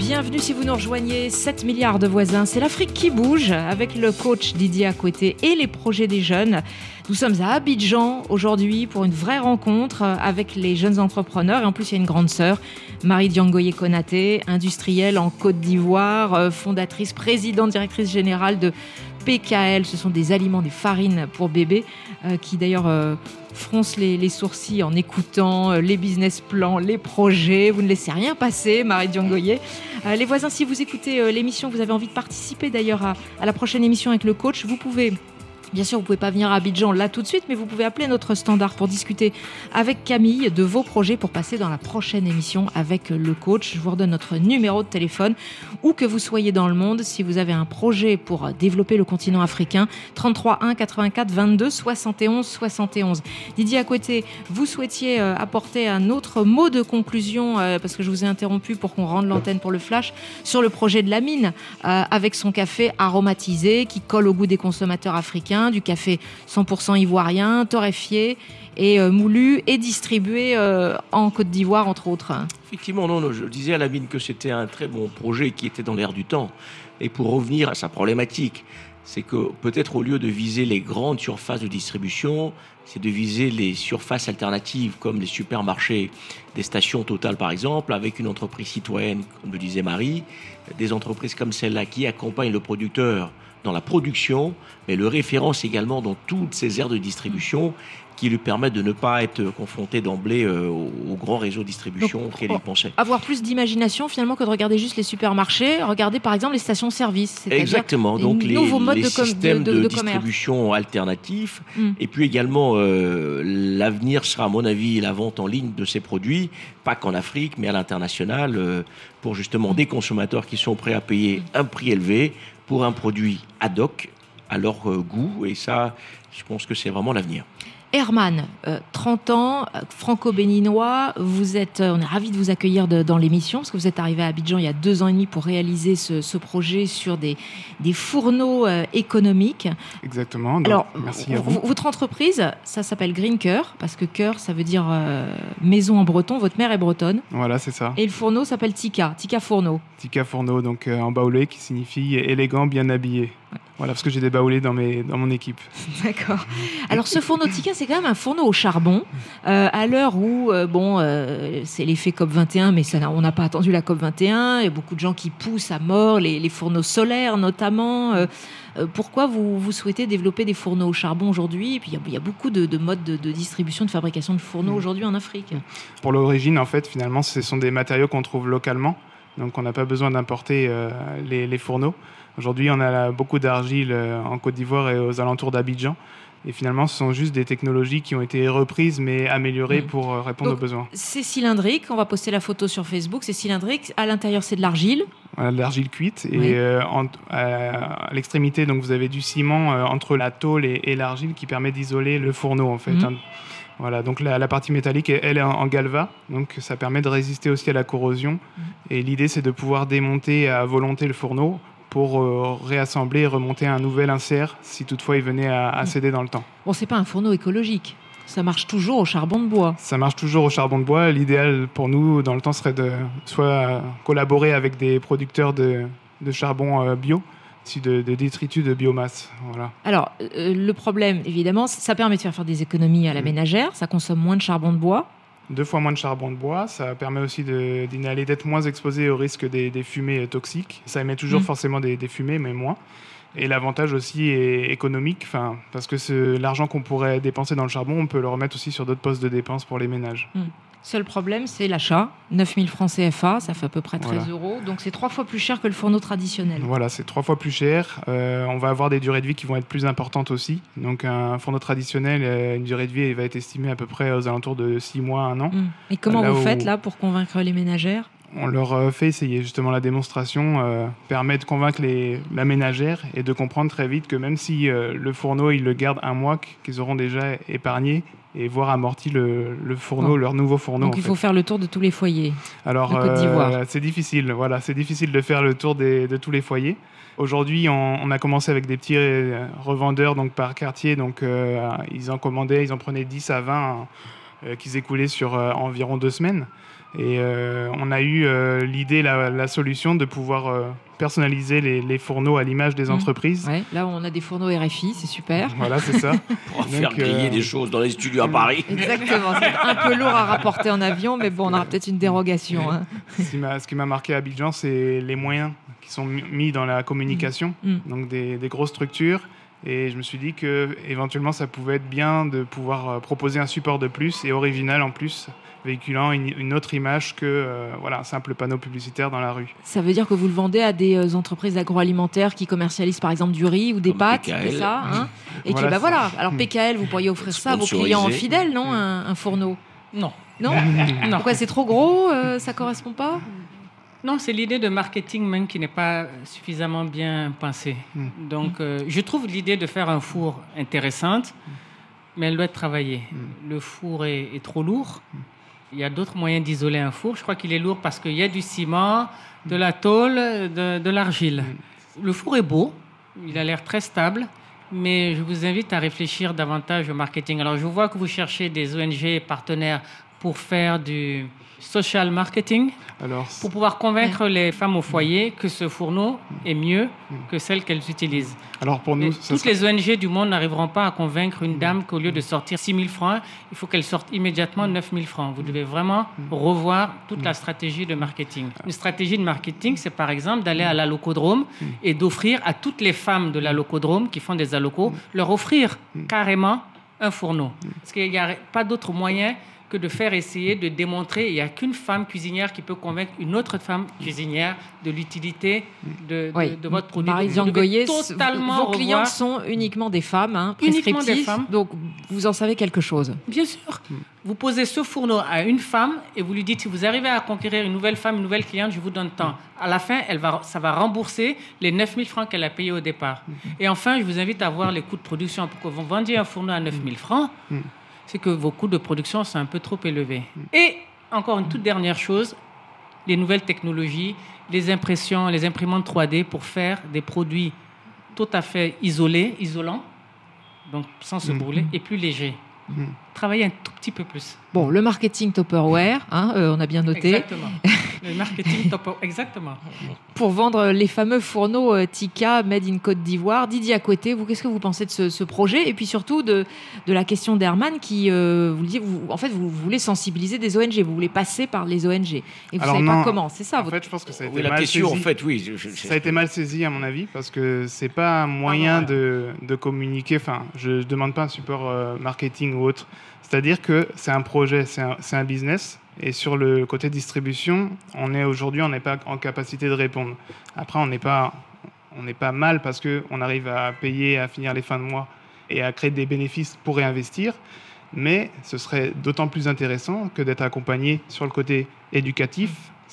Bienvenue si vous nous rejoignez, sept milliards de voisins, c'est l'Afrique qui bouge avec le coach Didier Akoueté et les projets des jeunes. Nous sommes à Abidjan aujourd'hui pour une vraie rencontre avec les jeunes entrepreneurs et en plus il y a une grande sœur, Marie Diangoye Konaté, industrielle en Côte d'Ivoire, fondatrice, présidente, directrice générale de P K L, ce sont des aliments, des farines pour bébés euh, qui d'ailleurs euh, froncent les, les sourcils en écoutant euh, les business plans, les projets. Vous ne laissez rien passer, Marie Diangoye. Euh, les voisins, si vous écoutez euh, l'émission, vous avez envie de participer d'ailleurs à, à la prochaine émission avec le coach, vous pouvez... Bien sûr, vous ne pouvez pas venir à Abidjan là tout de suite, mais vous pouvez appeler notre standard pour discuter avec Camille de vos projets pour passer dans la prochaine émission avec le coach. Je vous redonne notre numéro de téléphone. Où que vous soyez dans le monde, si vous avez un projet pour développer le continent africain, trente-trois un quatre-vingt-quatre vingt-deux soixante et onze soixante et onze. Didier Akoueté, vous souhaitiez apporter un autre mot de conclusion, parce que je vous ai interrompu pour qu'on rende l'antenne pour le flash, sur le projet de la mine, avec son café aromatisé qui colle au goût des consommateurs africains, du café cent pour cent ivoirien, torréfié et euh, moulu et distribué euh, en Côte d'Ivoire, entre autres. Effectivement, non, non, je disais à la mine que c'était un très bon projet qui était dans l'air du temps. Et pour revenir à sa problématique, c'est que peut-être au lieu de viser les grandes surfaces de distribution, c'est de viser les surfaces alternatives comme les supermarchés, des stations Total par exemple, avec une entreprise citoyenne, comme le disait Marie, des entreprises comme celle-là qui accompagnent le producteur dans la production, mais le référence également dans toutes ces aires de distribution qui lui permettent de ne pas être confronté d'emblée euh, au, au grand réseau de distribution Donc, auquel il pensait. Avoir plus d'imagination finalement que de regarder juste les supermarchés, regarder par exemple les stations-service. Exactement, donc les, nouveaux modes les de com- systèmes de, de, de, de distribution alternatifs, mm. et puis également euh, l'avenir sera à mon avis la vente en ligne de ces produits, pas qu'en Afrique mais à l'international, euh, pour justement des consommateurs qui sont prêts à payer un prix élevé pour un produit ad hoc à leur euh, goût, et ça, je pense que c'est vraiment l'avenir. Herman, euh, trente ans, euh, franco-béninois, vous êtes, euh, on est ravis de vous accueillir de, dans l'émission parce que vous êtes arrivé à Abidjan il y a deux ans et demi pour réaliser ce, ce projet sur des, des fourneaux euh, économiques. Exactement, donc, alors, merci à v- vous. Votre entreprise, ça s'appelle Green Cœur, parce que cœur, ça veut dire euh, maison en breton, votre mère est bretonne. Voilà, c'est ça. Et le fourneau s'appelle Tika, Tika Fourneau. Tika Fourneau, donc euh, en baoulé, qui signifie élégant, bien habillé. Ouais. Voilà, parce que j'ai des baoulés dans, mes, dans mon équipe. D'accord. Alors, ce fourneau Tika, c'est quand même un fourneau au charbon, euh, à l'heure où, euh, bon, euh, c'est l'effet COP vingt et un, mais ça, on n'a pas attendu la COP vingt et un. Il y a beaucoup de gens qui poussent à mort, les, les fourneaux solaires notamment. Euh, euh, pourquoi vous, vous souhaitez développer des fourneaux au charbon aujourd'hui ? Et puis, il y a, il y a beaucoup de, de modes de, de distribution, de fabrication de fourneaux mmh. aujourd'hui en Afrique. Pour l'origine, en fait, finalement, ce sont des matériaux qu'on trouve localement. Donc, on n'a pas besoin d'importer euh, les, les fourneaux. Aujourd'hui, on a là, beaucoup d'argile euh, en Côte d'Ivoire et aux alentours d'Abidjan. Et finalement, ce sont juste des technologies qui ont été reprises, mais améliorées mmh. pour euh, répondre Donc, aux besoins. C'est cylindrique. On va poster la photo sur Facebook. C'est cylindrique. À l'intérieur, c'est de l'argile. Voilà, de l'argile cuite. Oui. Et euh, en, à l'extrémité, donc, vous avez du ciment euh, entre la tôle et, et l'argile qui permet d'isoler le fourneau, en fait. Mmh. Hein. Voilà, donc la, la partie métallique, elle est en, en galva, donc ça permet de résister aussi à la corrosion. Mmh. Et l'idée, c'est de pouvoir démonter à volonté le fourneau pour euh, réassembler et remonter un nouvel insert si toutefois il venait à, à céder dans le temps. Bon, c'est pas un fourneau écologique. Ça marche toujours au charbon de bois. Ça marche toujours au charbon de bois. L'idéal pour nous, dans le temps, serait de soit collaborer avec des producteurs de, de charbon euh, bio, De, de détritus de biomasse. Voilà. Alors, euh, le problème, évidemment, ça permet de faire, faire des économies à la mmh. ménagère, ça consomme moins de charbon de bois. Deux fois moins de charbon de bois, ça permet aussi de, d'inhaler, d'être moins exposé au risque des, des fumées toxiques. Ça émet toujours mmh. forcément des, des fumées, mais moins. Et l'avantage aussi est économique, parce que ce, l'argent qu'on pourrait dépenser dans le charbon, on peut le remettre aussi sur d'autres postes de dépenses pour les ménages. Mmh. Seul problème, c'est l'achat. neuf mille francs C F A, ça fait à peu près treize voilà. euros. Donc, c'est trois fois plus cher que le fourneau traditionnel. Voilà, c'est trois fois plus cher. Euh, on va avoir des durées de vie qui vont être plus importantes aussi. Donc, un fourneau traditionnel, euh, une durée de vie, elle va être estimée à peu près aux alentours de six mois, un an. Mmh. Et comment là vous où... faites, là, pour convaincre les ménagères ? On leur fait essayer. Justement, la démonstration euh, permet de convaincre les, la ménagère et de comprendre très vite que même si euh, le fourneau, ils le gardent un mois, qu'ils auront déjà épargné et voire amorti le, le fourneau, bon. leur nouveau fourneau. Donc, il faut fait. faire le tour de tous les foyers. Alors, de Côte d'Ivoire. Euh, c'est difficile. Voilà, c'est difficile de faire le tour des, de tous les foyers. Aujourd'hui, on, on a commencé avec des petits revendeurs donc par quartier. Donc, euh, ils en commandaient, ils en prenaient dix à vingt euh, qu'ils écoulaient sur euh, environ deux semaines. Et euh, on a eu euh, l'idée, la, la solution de pouvoir euh, personnaliser les, les fourneaux à l'image des Mmh. entreprises. Ouais, là, on a des fourneaux R F I, c'est super. Voilà, c'est ça. Pour faire Donc, griller euh, des choses dans les studios à Paris. Exactement. C'est un peu lourd à rapporter en avion, mais bon, on aura peut-être une dérogation. Hein. Ce qui m'a, ce qui m'a marqué à Abidjan, c'est les moyens qui sont mis dans la communication, Mmh. donc des, des grosses structures. Et je me suis dit que éventuellement, ça pouvait être bien de pouvoir euh, proposer un support de plus et original en plus, véhiculant une, une autre image que euh, voilà, un simple panneau publicitaire dans la rue. Ça veut dire que vous le vendez à des euh, entreprises agroalimentaires qui commercialisent par exemple du riz ou des Comme pâtes, P K L. c'est ça hein Et Voilà, qui, bah c'est- voilà. Alors P K L, vous pourriez offrir ça à vos Sponsorisé. clients fidèles, non un, un fourneau Non. Non Non. Pourquoi c'est trop gros euh, Ça correspond pas Non, c'est l'idée de marketing même qui n'est pas suffisamment bien pensée. Mm. Donc, euh, je trouve l'idée de faire un four intéressante, mais elle doit être travaillée. Le four est, est trop lourd. Il y a d'autres moyens d'isoler un four. Je crois qu'il est lourd parce qu'il y a du ciment, de la tôle, de, de l'argile. Le four est beau, il a l'air très stable, mais je vous invite à réfléchir davantage au marketing. Alors, je vois que vous cherchez des O N G partenaires pour faire du social marketing, Alors, pour pouvoir convaincre les femmes au foyer que ce fourneau est mieux que celle qu'elles utilisent. alors pour Mais nous, ça toutes serait- les O N G du monde n'arriveront pas à convaincre une dame qu'au lieu de sortir six mille francs, il faut qu'elle sorte immédiatement neuf mille francs. Vous devez vraiment revoir toute la stratégie de marketing. Une stratégie de marketing, c'est par exemple d'aller à l'allocodrome et d'offrir à toutes les femmes de l'allocodrome qui font des allocos, leur offrir carrément un fourneau. Parce qu'il n'y a pas d'autre moyen que de faire essayer de démontrer, il n'y a qu'une femme cuisinière qui peut convaincre une autre femme cuisinière de l'utilité de, de, Oui. de votre produit. Marie Donc, vous devez Goyer, totalement vos clients revoir- sont uniquement des femmes, hein, Uniquement des prescriptives, femmes. donc vous en savez quelque chose. Bien sûr. Vous posez ce fourneau à une femme et vous lui dites, si vous arrivez à conquérir une nouvelle femme, une nouvelle cliente, je vous donne tant. À la fin, elle va, ça va rembourser les neuf mille francs qu'elle a payés au départ. Et enfin, je vous invite à voir les coûts de production. Pour que vous vendiez un fourneau à neuf mille francs, c'est que vos coûts de production sont un peu trop élevés. Et encore une toute dernière chose, les nouvelles technologies, les impressions, les imprimantes trois D pour faire des produits tout à fait isolés, isolants, donc sans se brûler, et plus légers. Travailler un tout petit peu plus. Bon, le marketing Tupperware, hein, euh, on a bien noté. Exactement. Le marketing top. Exactement. Pour vendre les fameux fourneaux euh, Tika Made in Côte d'Ivoire. Didier à côté, vous, qu'est-ce que vous pensez de ce, ce projet? Et puis surtout de, de la question d'Herman qui, euh, vous le dites, vous, en fait, vous voulez sensibiliser des O N G, vous voulez passer par les O N G. Et vous ne Alors savez non, pas comment, c'est ça En votre... fait, je pense que ça a été Oui, la mal question, saisi. en fait, oui. je- je- Ça a été mal saisi, à mon avis, parce que c'est pas un moyen de, de communiquer. Enfin, je ne demande pas un support euh, marketing ou autre. C'est-à-dire que c'est un projet, c'est un, c'est un business. Et sur le côté distribution, on est aujourd'hui, on n'est pas en capacité de répondre. Après, on n'est pas, on n'est pas mal parce qu'on arrive à payer, à finir les fins de mois et à créer des bénéfices pour réinvestir. Mais ce serait d'autant plus intéressant que d'être accompagné sur le côté éducatif,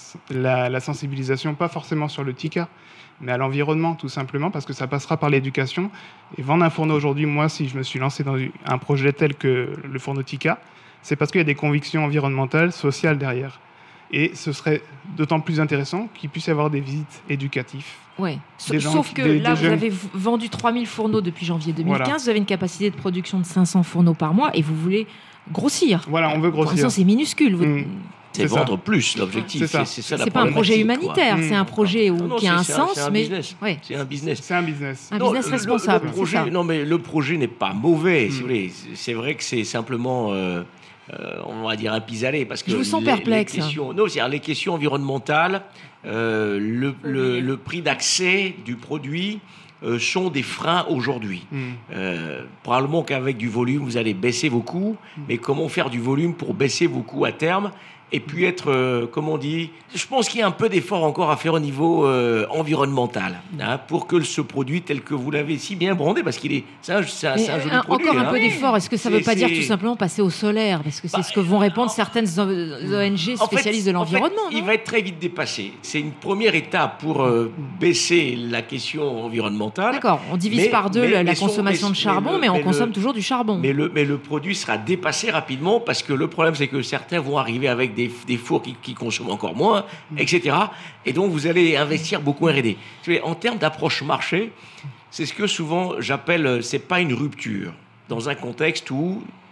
la, la sensibilisation, pas forcément sur le Tika, mais à l'environnement, tout simplement, parce que ça passera par l'éducation. Et vendre un fourneau aujourd'hui, moi, si je me suis lancé dans un projet tel que le fourneau Tika, c'est parce qu'il y a des convictions environnementales, sociales derrière. Et ce serait d'autant plus intéressant qu'il puisse y avoir des visites éducatives. Ouais. Des Sauf, gens sauf qui- que des- là, des vous jeunes- avez v- vendu trois mille fourneaux depuis janvier deux mille quinze. Voilà. Vous avez une capacité de production de cinq cents fourneaux par mois et vous voulez grossir. Voilà, on veut Pour grossir. l'instant, c'est minuscule. Vous- Mm. C'est C'est ça. vendre plus, l'objectif. C'est ça. C'est ça, la C'est pas un projet problématique, quoi. humanitaire, Mm. c'est un projet où, Non, non, qui a un c'est- c'est sens, c'est un mais business. ouais. C'est un business. C'est un business. Un Non, business le- responsable. Le, c'est projet, ça. non, mais le projet n'est pas mauvais, si Mm. vous voulez. C'est- C'est vrai que c'est simplement, euh, euh, on va dire, un pis-aller. Parce que Je vous sens les- perplexe. Les questions, non, c'est-à-dire les questions environnementales, euh, le, le- le prix d'accès du produit euh, sont des freins aujourd'hui. Mm. Euh, probablement qu'avec du volume, vous allez baisser vos coûts, mais comment faire du volume pour baisser vos coûts à terme et puis être, euh, comme on dit, je pense qu'il y a un peu d'effort encore à faire au niveau euh, environnemental, hein, pour que ce produit tel que vous l'avez si bien brandé, parce qu'il est, c'est un, c'est un- Mais, c'est un joli euh, produit. encore un hein. peu d'effort. Est-ce que ça ne veut C'est- pas dire c'est- tout simplement passer au solaire? Parce que c'est Bah, ce que vont répondre certaines O N G En fait, spécialistes de en fait, l'environnement. il non va être très vite dépassé. C'est une première étape pour euh, baisser la question environnementale. D'accord, on divise Mais- par deux mais- la, la mais son- consommation mais- de charbon, mais mais, le- on mais consomme le- toujours du charbon. Mais le, mais le produit sera dépassé rapidement parce que le problème, c'est que certains vont arriver avec des, des fours qui, qui consomment encore moins, et cetera. Et donc, vous allez investir beaucoup en R et D. Tu sais, en termes d'approche marché, c'est ce que souvent j'appelle, c'est pas une rupture. Dans un contexte où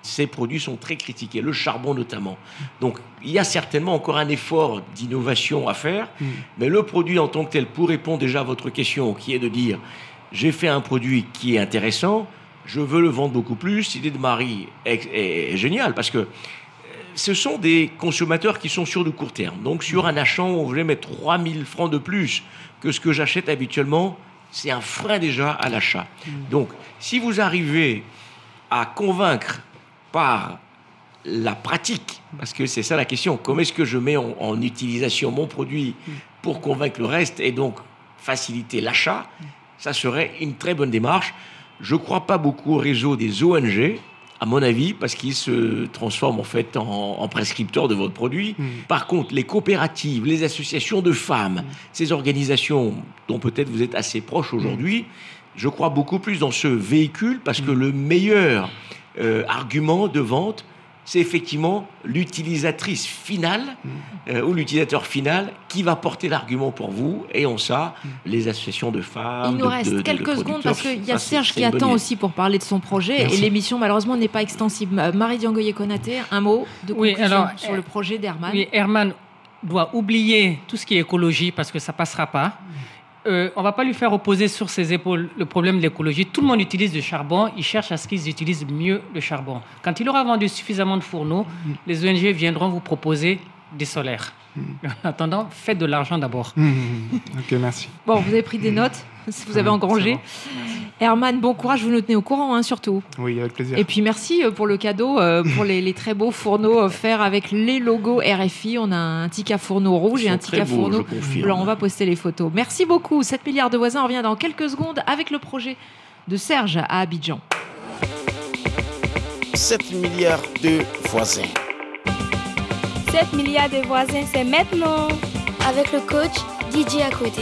ces produits sont très critiqués, le charbon notamment. Donc, il y a certainement encore un effort d'innovation à faire, mmh. mais le produit en tant que tel, pour répondre déjà à votre question, qui est de dire, j'ai fait un produit qui est intéressant, je veux le vendre beaucoup plus, l'idée de Marie est, est, est géniale, parce que ce sont des consommateurs qui sont sur du court terme. Donc, sur un achat, on voulait mettre trois mille francs de plus que ce que j'achète habituellement, c'est un frein déjà à l'achat. Mmh. Donc, si vous arrivez à convaincre par la pratique, parce que c'est ça la question, comment est-ce que je mets en, en utilisation mon produit pour convaincre le reste et donc faciliter l'achat, ça serait une très bonne démarche. Je ne crois pas beaucoup au réseau des O N G, à mon avis, parce qu'ils se transforment en fait en, en prescripteurs de votre produit. Mmh. Par contre, les coopératives, les associations de femmes, mmh. ces organisations dont peut-être vous êtes assez proches aujourd'hui, mmh. je crois beaucoup plus dans ce véhicule, parce mmh. que le meilleur euh, argument de vente, c'est effectivement l'utilisatrice finale mmh. euh, ou l'utilisateur final qui va porter l'argument pour vous. Et on ça, mmh. les associations de femmes. Il nous de, reste de, quelques de secondes parce qu'il y a ça, Serge c'est, qui c'est attend aussi pour parler de son projet. Merci. Et l'émission, malheureusement, n'est pas extensible. Marie Diangoye-Konaté, un mot de conclusion oui, alors, sur le projet d'Herman. Oui, Herman doit oublier tout ce qui est écologie parce que ça ne passera pas. Mmh. Euh, on ne va pas lui faire reposer sur ses épaules le problème de l'écologie. Tout le monde utilise du charbon. Il cherche à ce qu'ils utilisent mieux le charbon. Quand il aura vendu suffisamment de fourneaux, mmh. les O N G viendront vous proposer des solaires. Mmh. En attendant, faites de l'argent d'abord. Mmh. Ok, merci. Bon, vous avez pris des notes, vous avez engrangé. Bon. Herman, bon courage, vous nous tenez au courant, hein, surtout. Oui, avec plaisir. Et puis merci pour le cadeau, euh, pour les, les très beaux fourneaux offerts avec les logos R F I. On a un Tikka fourneau rouge et un Tikka fourneau blanc. On va poster les photos. Merci beaucoup. sept milliards de voisins, on revient dans quelques secondes avec le projet de Serge à Abidjan. sept milliards de voisins. sept milliards de voisins, c'est maintenant. Avec le coach Didier à côté.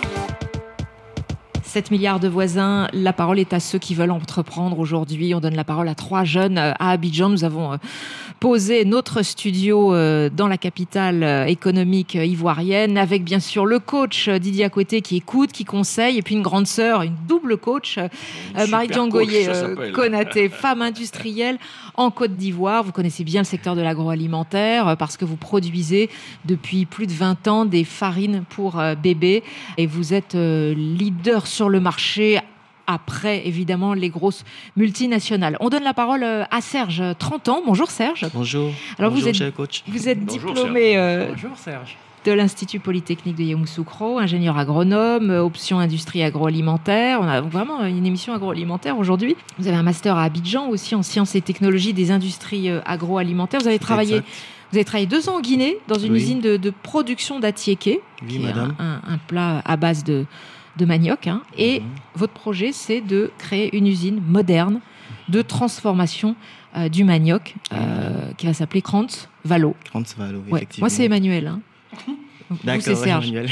sept milliards de voisins, la parole est à ceux qui veulent entreprendre aujourd'hui. On donne la parole à trois jeunes à Abidjan. Nous avons posé notre studio dans la capitale économique ivoirienne avec bien sûr le coach Didier Akoueté qui écoute, qui conseille, et puis une grande sœur, une double coach, Marie Diangoye-Konaté, femme industrielle en Côte d'Ivoire. Vous connaissez bien le secteur de l'agroalimentaire parce que vous produisez depuis plus de vingt ans des farines pour bébés et vous êtes leader sur le marché après, évidemment, les grosses multinationales. On donne la parole à Serge, trente ans. Bonjour Serge. Bonjour. Alors Bonjour, vous êtes, cher coach. Vous êtes Bonjour, diplômé euh, Bonjour, Serge. de l'Institut Polytechnique de Yamoussoukro, ingénieur agronome, option industrie agroalimentaire. On a vraiment une émission agroalimentaire aujourd'hui. Vous avez un master à Abidjan aussi en sciences et technologies des industries agroalimentaires. Vous avez travaillé... Exact. Vous avez travaillé deux ans en Guinée dans une oui. usine de, de production d'atiéké, oui, qui madame. est un, un, un plat à base de, de manioc. Hein. Et mmh. votre projet, c'est de créer une usine moderne de transformation euh, du manioc euh, qui va s'appeler Krantz Valo. Krantz Valo, ouais. effectivement. Moi, c'est Emmanuel. Hein. D'accord, vous, c'est Serge. Emmanuel.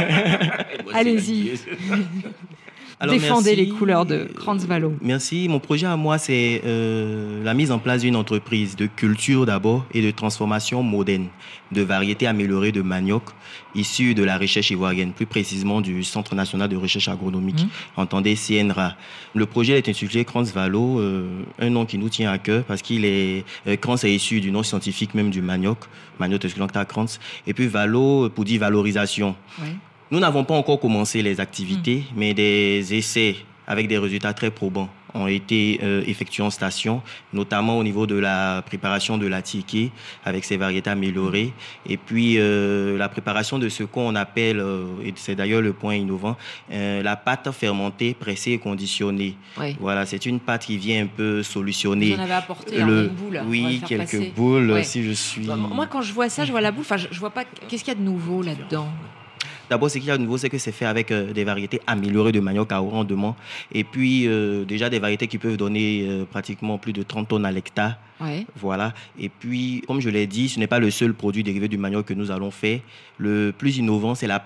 Allez-y. Alors, défendez merci. Les couleurs de Krantz Valo. Merci. Mon projet à moi, c'est euh, la mise en place d'une entreprise de culture d'abord et de transformation moderne de variétés améliorées de manioc issues de la recherche ivoirienne, plus précisément du Centre national de recherche agronomique, mmh. entendez C N R A. Le projet est intitulé Krantz Valo, euh, un nom qui nous tient à cœur parce qu'il est euh, Krantz est issu du nom scientifique même du manioc, Manioc tesculacta Krantz, et puis Valo pour dire valorisation. Oui. Nous n'avons pas encore commencé les activités, mmh. mais des essais avec des résultats très probants ont été euh, effectués en station, notamment au niveau de la préparation de l'atiéké avec ses variétés améliorées, et puis euh, la préparation de ce qu'on appelle, euh, et c'est d'ailleurs le point innovant, euh, la pâte fermentée, pressée et conditionnée. Oui. Voilà, c'est une pâte qui vient un peu solutionner. Vous en avez apporté le... une boule. Oui, quelques passer. boules, ouais. si je suis... Moi, quand je vois ça, je vois la boule, enfin, je, je vois pas... Qu'est-ce qu'il y a de nouveau là-dedans ? D'abord, ce qu'il y a de nouveau, c'est que c'est fait avec euh, des variétés améliorées de manioc à haut rendement. Et puis, euh, déjà des variétés qui peuvent donner euh, pratiquement plus de trente tonnes à l'hectare. Ouais. Voilà. Et puis, comme je l'ai dit, ce n'est pas le seul produit dérivé du manioc que nous allons faire. Le plus innovant, c'est la pâte.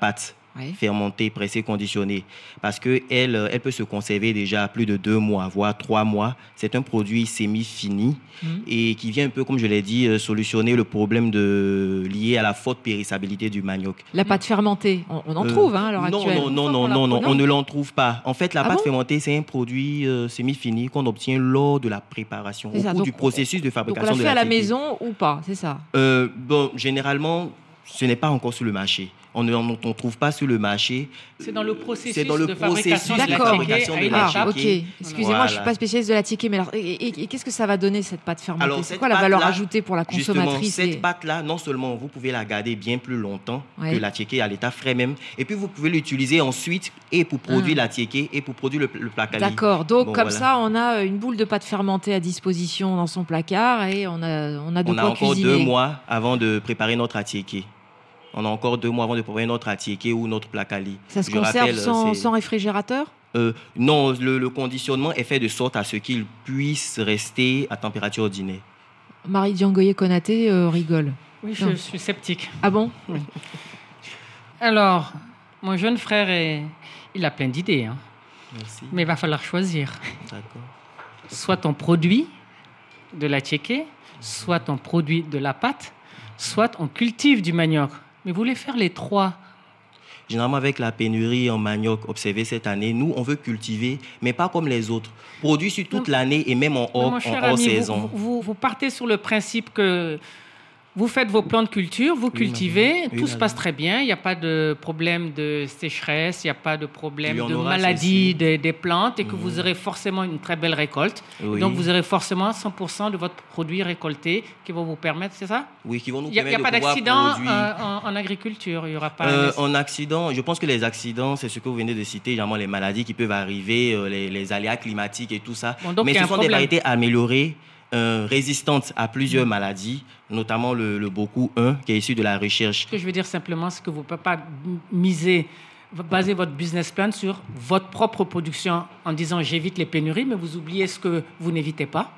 oui. fermentée, pressée, conditionnée. Parce qu'elle elle peut se conserver déjà plus de deux mois, voire trois mois. C'est un produit semi-fini mmh. et qui vient un peu, comme je l'ai dit, solutionner le problème de, lié à la forte périssabilité du manioc. La pâte fermentée, on, on en euh, trouve hein, à l'heure non, actuelle. Non, non, non, non, non, on ne l'en trouve pas. En fait, la ah pâte bon fermentée, c'est un produit euh, semi-fini qu'on obtient lors de la préparation, au cours du processus de fabrication de la Donc on l'a fait à la tiéké. maison ou pas, c'est ça euh, Bon, généralement, ce n'est pas encore sur le marché. On ne on, on trouve pas sur le marché. C'est dans le processus c'est dans le de fabrication fabrication de la fabrication de la ah, ok. tiéké. Excusez-moi, voilà. je ne suis pas spécialiste de la tiéké, mais alors, et, et, et qu'est-ce que ça va donner cette pâte fermentée? Alors, c'est quoi la valeur ajoutée pour la consommatrice? Justement, cette et... pâte-là, non seulement vous pouvez la garder bien plus longtemps ouais. que la tiéké à l'état frais même, et puis vous pouvez l'utiliser ensuite et pour produire ah. la tiéké et pour produire le, le placali. D'accord, donc bon, comme voilà. ça, on a une boule de pâte fermentée à disposition dans son placard et on a, on a de on quoi a encore cuisiner. deux mois avant de préparer notre atiéké. On a encore deux mois avant de préparer notre atiéké ou notre placali. Ça se Je conserve rappelle, sans, sans réfrigérateur euh, Non, le, le conditionnement est fait de sorte à ce qu'il puisse rester à température ordinaire. Marie-Diane Goyer-Konaté euh, rigole. Oui, je, je suis sceptique. Ah bon? Oui. Alors, mon jeune frère, est, il a plein d'idées. Hein. Merci. Mais il va falloir choisir. D'accord. Soit on produit de la tiéké, soit on produit de la pâte, soit on cultive du manioc. Mais vous voulez faire les trois? Généralement, avec la pénurie en manioc observée cette année, nous, on veut cultiver, mais pas comme les autres. Produit sur toute non. l'année et même en hors, non, en hors ami, saison. Vous, vous, vous partez sur le principe que vous faites vos plants de culture, vous cultivez, oui, tout oui, se passe très bien, il n'y a pas de problème de sécheresse, il n'y a pas de problème de maladie des, des plantes et que mmh. vous aurez forcément une très belle récolte. Oui. Donc, vous aurez forcément cent pour cent de votre produit récolté qui vont vous permettre, c'est ça? Oui, qui vont nous il y a, permettre de pouvoir produire... Il n'y a pas d'accident euh, en, en agriculture, il n'y aura pas... Euh, en accident, je pense que les accidents, c'est ce que vous venez de citer, généralement les maladies qui peuvent arriver, euh, les, les aléas climatiques et tout ça. Bon, donc, mais ce sont problème. des variétés améliorées, Euh, résistante à plusieurs mmh. maladies, notamment le, le Boku un, qui est issu de la recherche. Ce que je veux dire simplement, c'est que vous ne pouvez pas miser, baser votre business plan sur votre propre production en disant j'évite les pénuries, mais vous oubliez ce que vous n'évitez pas.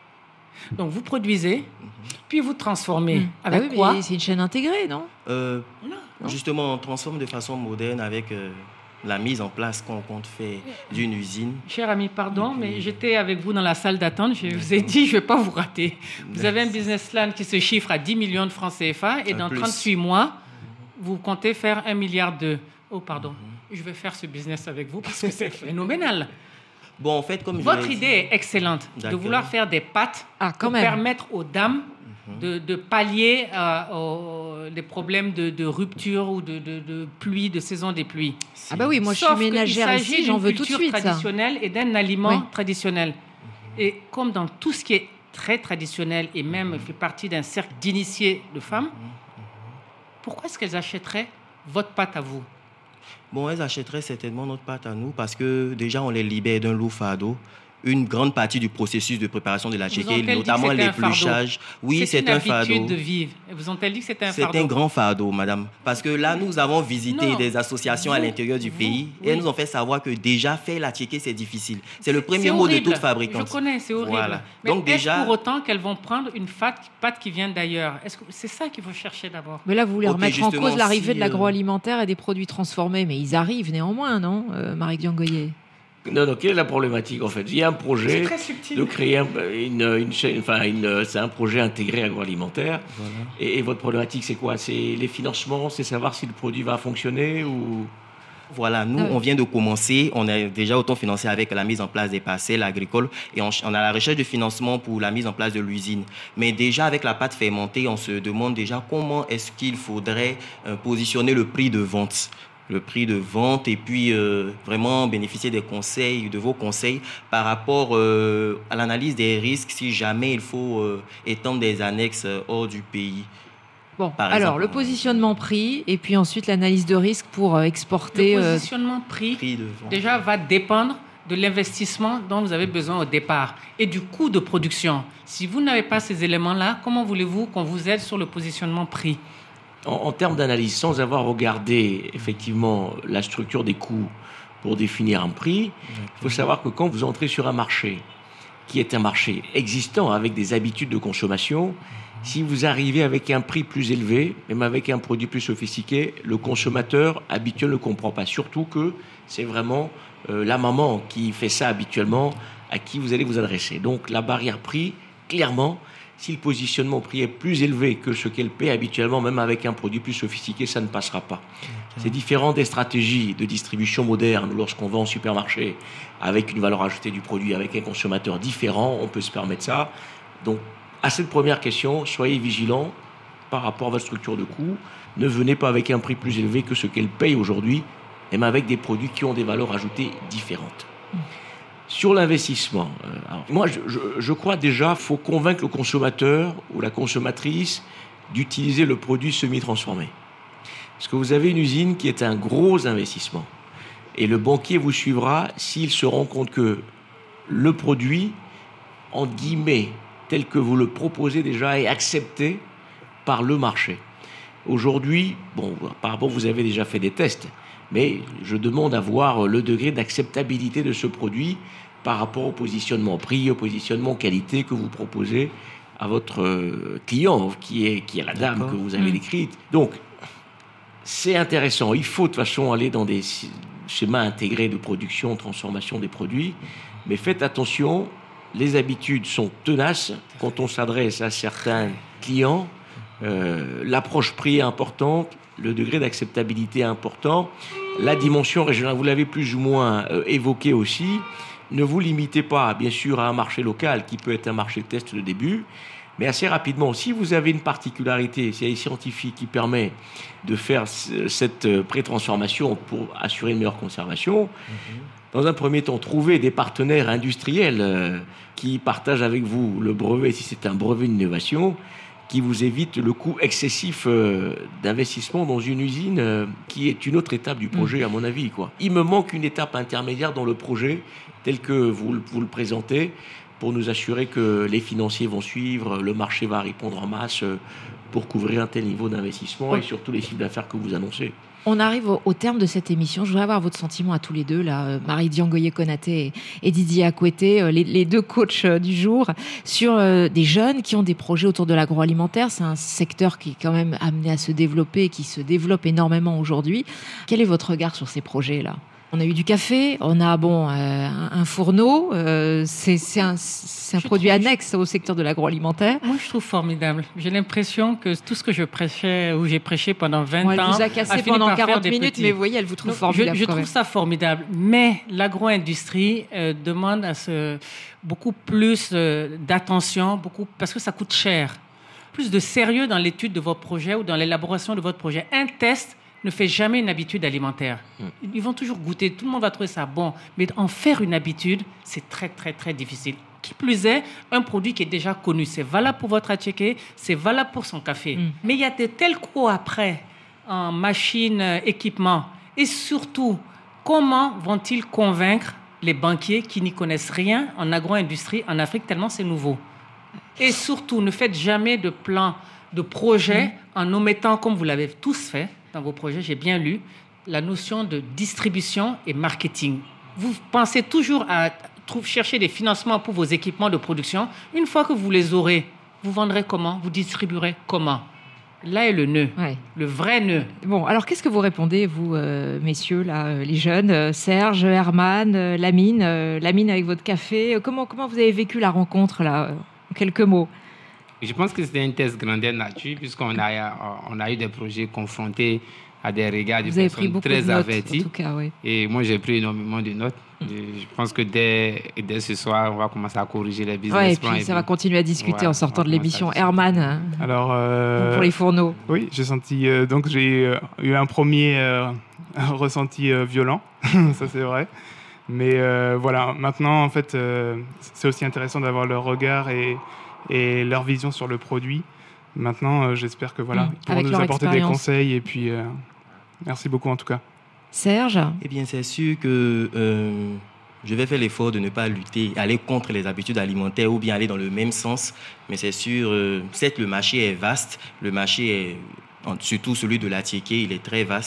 Donc vous produisez, mmh. puis vous transformez. Mmh. Avec ah oui, quoi? C'est une chaîne intégrée, non, euh, non, non Justement, on transforme de façon moderne avec... Euh, la mise en place qu'on compte faire d'une usine. Cher ami, pardon, puis... mais j'étais avec vous dans la salle d'attente. Je vous ai dit, je ne vais pas vous rater. Vous avez un business plan qui se chiffre à dix millions de francs C F A et dans plus. trente-huit mois, vous comptez faire un milliard deux. Oh, pardon. Mm-hmm. Je vais faire ce business avec vous parce que c'est phénoménal. Bon, en fait, comme je Votre idée est excellente. D'accord. De vouloir faire des pâtes ah, quand pour même. permettre aux dames De, de pallier euh, aux, les problèmes de, de rupture ou de, de, de pluie, de saison des pluies. Ah bah oui, moi Sauf je suis ménagère ici, j'en veux tout de suite. Sauf qu'il s'agit d'une culture traditionnelle et d'un aliment oui. traditionnel. Mm-hmm. Et comme dans tout ce qui est très traditionnel et même fait partie d'un cercle d'initiés de femmes, mm-hmm. pourquoi est-ce qu'elles achèteraient votre pâte à vous? Bon, elles achèteraient certainement notre pâte à nous parce que déjà on les libère d'un lourd fardeau. Une grande partie du processus de préparation de la tiéké, notamment l'épluchage. Oui, c'est un fardeau. C'est une habitude de vivre. Vous ont-elle dit que c'était un c'est fardeau? C'est un grand fardeau, madame. Parce que là, nous avons visité non, des associations vous, à l'intérieur du vous, pays oui. et elles nous ont fait savoir que déjà faire la tiéké, c'est difficile. C'est le premier c'est mot horrible. de toute fabricante. Je connais, c'est horrible. Voilà. Mais donc est-ce déjà... pour autant qu'elles vont prendre une pâte qui vient d'ailleurs? Est-ce que c'est ça qu'il faut chercher d'abord? Mais là, vous voulez okay, remettre en cause l'arrivée si, de l'agroalimentaire et des produits transformés, mais ils arrivent néanmoins, non, euh, Marie-Diane Goyer? Non, non, quelle est la problématique en fait? Il y a un projet de créer un, une, une chaîne, enfin, une, c'est un projet intégré agroalimentaire. Voilà. Et, et votre problématique, c'est quoi? C'est les financements, c'est savoir si le produit va fonctionner ou... Voilà, nous, ah oui. on vient de commencer. On est déjà autofinancé avec la mise en place des parcelles agricoles et on, on a la recherche de financement pour la mise en place de l'usine. Mais déjà, avec la pâte fermentée, on se demande déjà comment est-ce qu'il faudrait euh, positionner le prix de vente. le prix de vente et puis euh, vraiment bénéficier des conseils, de vos conseils par rapport euh, à l'analyse des risques si jamais il faut euh, étendre des annexes hors du pays. Bon, par alors exemple, le positionnement prix et puis ensuite l'analyse de risque pour euh, exporter. Le positionnement prix, prix de vente. Déjà va dépendre de l'investissement dont vous avez besoin au départ et du coût de production. Si vous n'avez pas ces éléments-là, comment voulez-vous qu'on vous aide sur le positionnement prix ? En, en termes d'analyse, sans avoir regardé effectivement la structure des coûts pour définir un prix, il faut savoir que quand vous entrez sur un marché qui est un marché existant avec des habitudes de consommation, Si vous arrivez avec un prix plus élevé, même avec un produit plus sophistiqué, le consommateur habituel ne comprend pas. Surtout que c'est vraiment euh, la maman qui fait ça habituellement, à qui vous allez vous adresser. Donc la barrière prix, clairement, si le positionnement au prix est plus élevé que ce qu'elle paie habituellement, même avec un produit plus sophistiqué, ça ne passera pas. Okay. C'est différent des stratégies de distribution moderne. Lorsqu'on va en supermarché avec une valeur ajoutée du produit, avec un consommateur différent, on peut se permettre ça. Donc, à cette première question, soyez vigilants par rapport à votre structure de coût. Ne venez pas avec un prix plus élevé que ce qu'elle paye aujourd'hui, même avec des produits qui ont des valeurs ajoutées différentes. Mmh. Sur l'investissement, alors, moi je, je, je crois déjà qu'il faut convaincre le consommateur ou la consommatrice d'utiliser le produit semi-transformé. Parce que vous avez une usine qui est un gros investissement. Et le banquier vous suivra s'il se rend compte que le produit, entre guillemets, tel que vous le proposez déjà, est accepté par le marché. Aujourd'hui, bon, apparemment vous avez déjà fait des tests, mais je demande à voir le degré d'acceptabilité de ce produit par rapport au positionnement prix, au positionnement qualité que vous proposez à votre client, qui est, qui est la dame D'accord. que vous avez mmh. décrite. Donc, c'est intéressant. Il faut de toute façon aller dans des schémas intégrés de production, transformation des produits, mais faites attention. Les habitudes sont tenaces quand on s'adresse à certains clients. Euh, l'approche prix est importante, le degré d'acceptabilité est important, la dimension régionale, vous l'avez plus ou moins euh, évoqué aussi. Ne vous limitez pas, bien sûr, à un marché local qui peut être un marché de test de début, mais assez rapidement, si vous avez une particularité scientifique qui permet de faire cette pré-transformation pour assurer une meilleure conservation, mmh. dans un premier temps, trouvez des partenaires industriels euh, qui partagent avec vous le brevet, si c'est un brevet d'innovation, qui vous évite le coût excessif euh, d'investissement dans une usine euh, qui est une autre étape du projet, mmh. à mon avis, quoi. Il me manque une étape intermédiaire dans le projet, tel que vous, vous le présentez, pour nous assurer que les financiers vont suivre, le marché va répondre en masse euh, pour couvrir un tel niveau d'investissement oui. et surtout les chiffres d'affaires que vous annoncez. On arrive au, au terme de cette émission. Je voudrais avoir votre sentiment à tous les deux, là, Marie-Dian Goyet-Konaté et, et Didier Akoueté, les, les deux coachs du jour, sur euh, des jeunes qui ont des projets autour de l'agroalimentaire. C'est un secteur qui est quand même amené à se développer, qui se développe énormément aujourd'hui. Quel est votre regard sur ces projets-là ? On a eu du café, on a bon, euh, un, un fourneau, euh, c'est, c'est un, c'est un produit trouve, annexe au secteur de l'agroalimentaire. Moi, je trouve formidable. J'ai l'impression que tout ce que je prêchais, ou j'ai prêché pendant vingt ouais, ans... Elle vous a cassé pendant quarante minutes, mais vous voyez, elle vous trouve Donc, formidable. Je, je trouve même. ça formidable. Mais l'agro-industrie euh, demande à ce, beaucoup plus euh, d'attention, beaucoup, parce que ça coûte cher. Plus de sérieux dans l'étude de votre projet ou dans l'élaboration de votre projet. Un test ne fait jamais une habitude alimentaire. Ils vont toujours goûter, tout le monde va trouver ça bon, mais en faire une habitude, c'est très, très, très difficile. Qui plus est, un produit qui est déjà connu, c'est valable pour votre attiéké, c'est valable pour son café. Mm. Mais il y a de tels coûts après, en machines, équipements, et surtout, comment vont-ils convaincre les banquiers qui n'y connaissent rien en agro-industrie en Afrique, tellement c'est nouveau. Et surtout, ne faites jamais de plan, de projet, mm. en omettant, comme vous l'avez tous fait, dans vos projets, j'ai bien lu, la notion de distribution et marketing. Vous pensez toujours à trouver, chercher des financements pour vos équipements de production. Une fois que vous les aurez, vous vendrez comment ? Vous distribuerez comment ? Là est le nœud, ouais. le vrai nœud. Bon, alors qu'est-ce que vous répondez, vous, euh, messieurs, là, euh, les jeunes, euh, Serge, Herman, euh, Lamine, euh, Lamine avec votre café, euh, comment, comment vous avez vécu la rencontre, là, euh, en quelques mots ? Je pense que c'était un test grandeur nature, puisqu'on a, on a eu des projets confrontés à des regards de Vous personnes très averties. En tout cas, oui. Et moi, j'ai pris énormément de notes. Mm. Je pense que dès, dès ce soir, on va commencer à corriger les business ouais, et plans. puis, et ça puis... va continuer à discuter ouais, en sortant de l'émission. Herman, Alors, euh... pour les fourneaux. Oui, j'ai senti... Euh, donc, j'ai euh, eu un premier euh, un ressenti euh, violent, ça c'est vrai. Mais euh, voilà, maintenant, en fait, euh, c'est aussi intéressant d'avoir leur regard et... et leur vision sur le produit. Maintenant, euh, j'espère que voilà, mmh, ils pourront nous apporter expérience. des conseils. Et puis, euh, merci beaucoup en tout cas. Serge ? Eh bien, c'est sûr que euh, je vais faire l'effort de ne pas lutter, aller contre les habitudes alimentaires ou bien aller dans le même sens. Mais c'est sûr, euh, certes, le marché est vaste. Le marché est, surtout celui de l'attiéké, il est très vaste.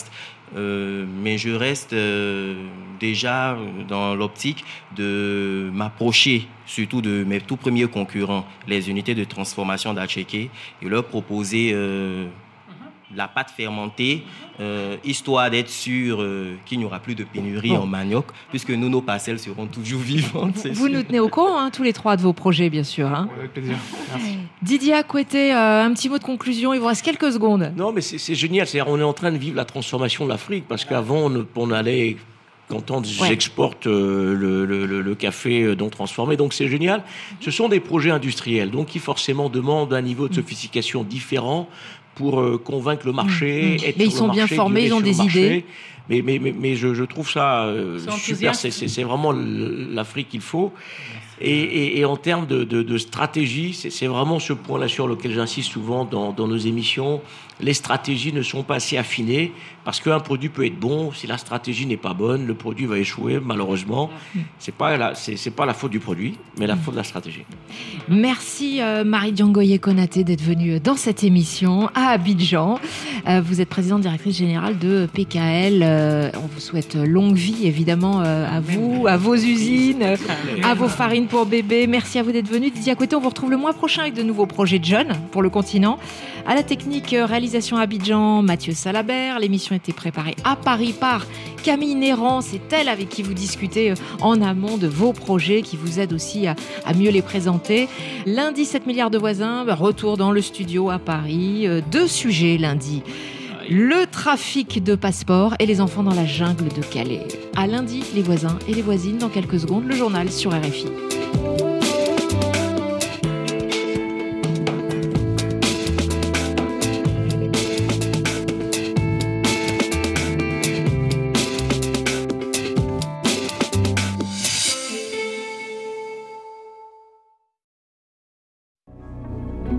Euh, mais je reste euh, déjà dans l'optique de m'approcher surtout de mes tout premiers concurrents, les unités de transformation d'Acheke, et leur proposer euh, la pâte fermentée, euh, histoire d'être sûr euh, qu'il n'y aura plus de pénurie bon. en manioc, puisque nous, nos parcelles seront toujours vivantes. Vous, vous nous tenez au courant, hein, tous les trois de vos projets, bien sûr. Hein. Avec plaisir. Merci. Didier Akouete, euh, un petit mot de conclusion, il vous reste quelques secondes. Non, mais c'est, c'est génial, c'est-à-dire on est en train de vivre la transformation de l'Afrique, parce qu'avant, on, on allait... Quand on ouais. exporte euh, le, le, le café non transformé, donc c'est génial. Ce sont des projets industriels, donc qui forcément demandent un niveau de sophistication différent pour euh, convaincre le marché. Mmh. Être mais ils sont bien formés, ils ont des idées. Mais, mais, mais, mais je, je trouve ça euh, super, c'est, c'est, c'est vraiment l'Afrique qu'il faut. Et, et, et en termes de, de, de stratégie, c'est, c'est vraiment ce point-là sur lequel j'insiste souvent dans, dans nos émissions. Les stratégies ne sont pas assez affinées parce qu'un produit peut être bon. Si la stratégie n'est pas bonne, le produit va échouer, malheureusement. C'est pas la, c'est, c'est pas la faute du produit, mais la faute de la stratégie. Merci euh, Marie Diangoye Konaté d'être venue dans cette émission à Abidjan. Euh, vous êtes présidente directrice générale de P K L. Euh, on vous souhaite longue vie, évidemment, euh, à vous, à vos usines, euh, à vos farines pour bébés. Merci à vous d'être venu. Didier Akouete, on vous retrouve le mois prochain avec de nouveaux projets de jeunes pour le continent. À la technique, réalisation à Abidjan, Mathieu Salabert. L'émission a été préparée à Paris par Camille Néran. C'est elle avec qui vous discutez en amont de vos projets, qui vous aide aussi à, à mieux les présenter. Lundi, sept milliards de voisins. Retour dans le studio à Paris. Deux sujets lundi. Le trafic de passeports et les enfants dans la jungle de Calais. À lundi, les voisins et les voisines. Dans quelques secondes, le journal sur R F I.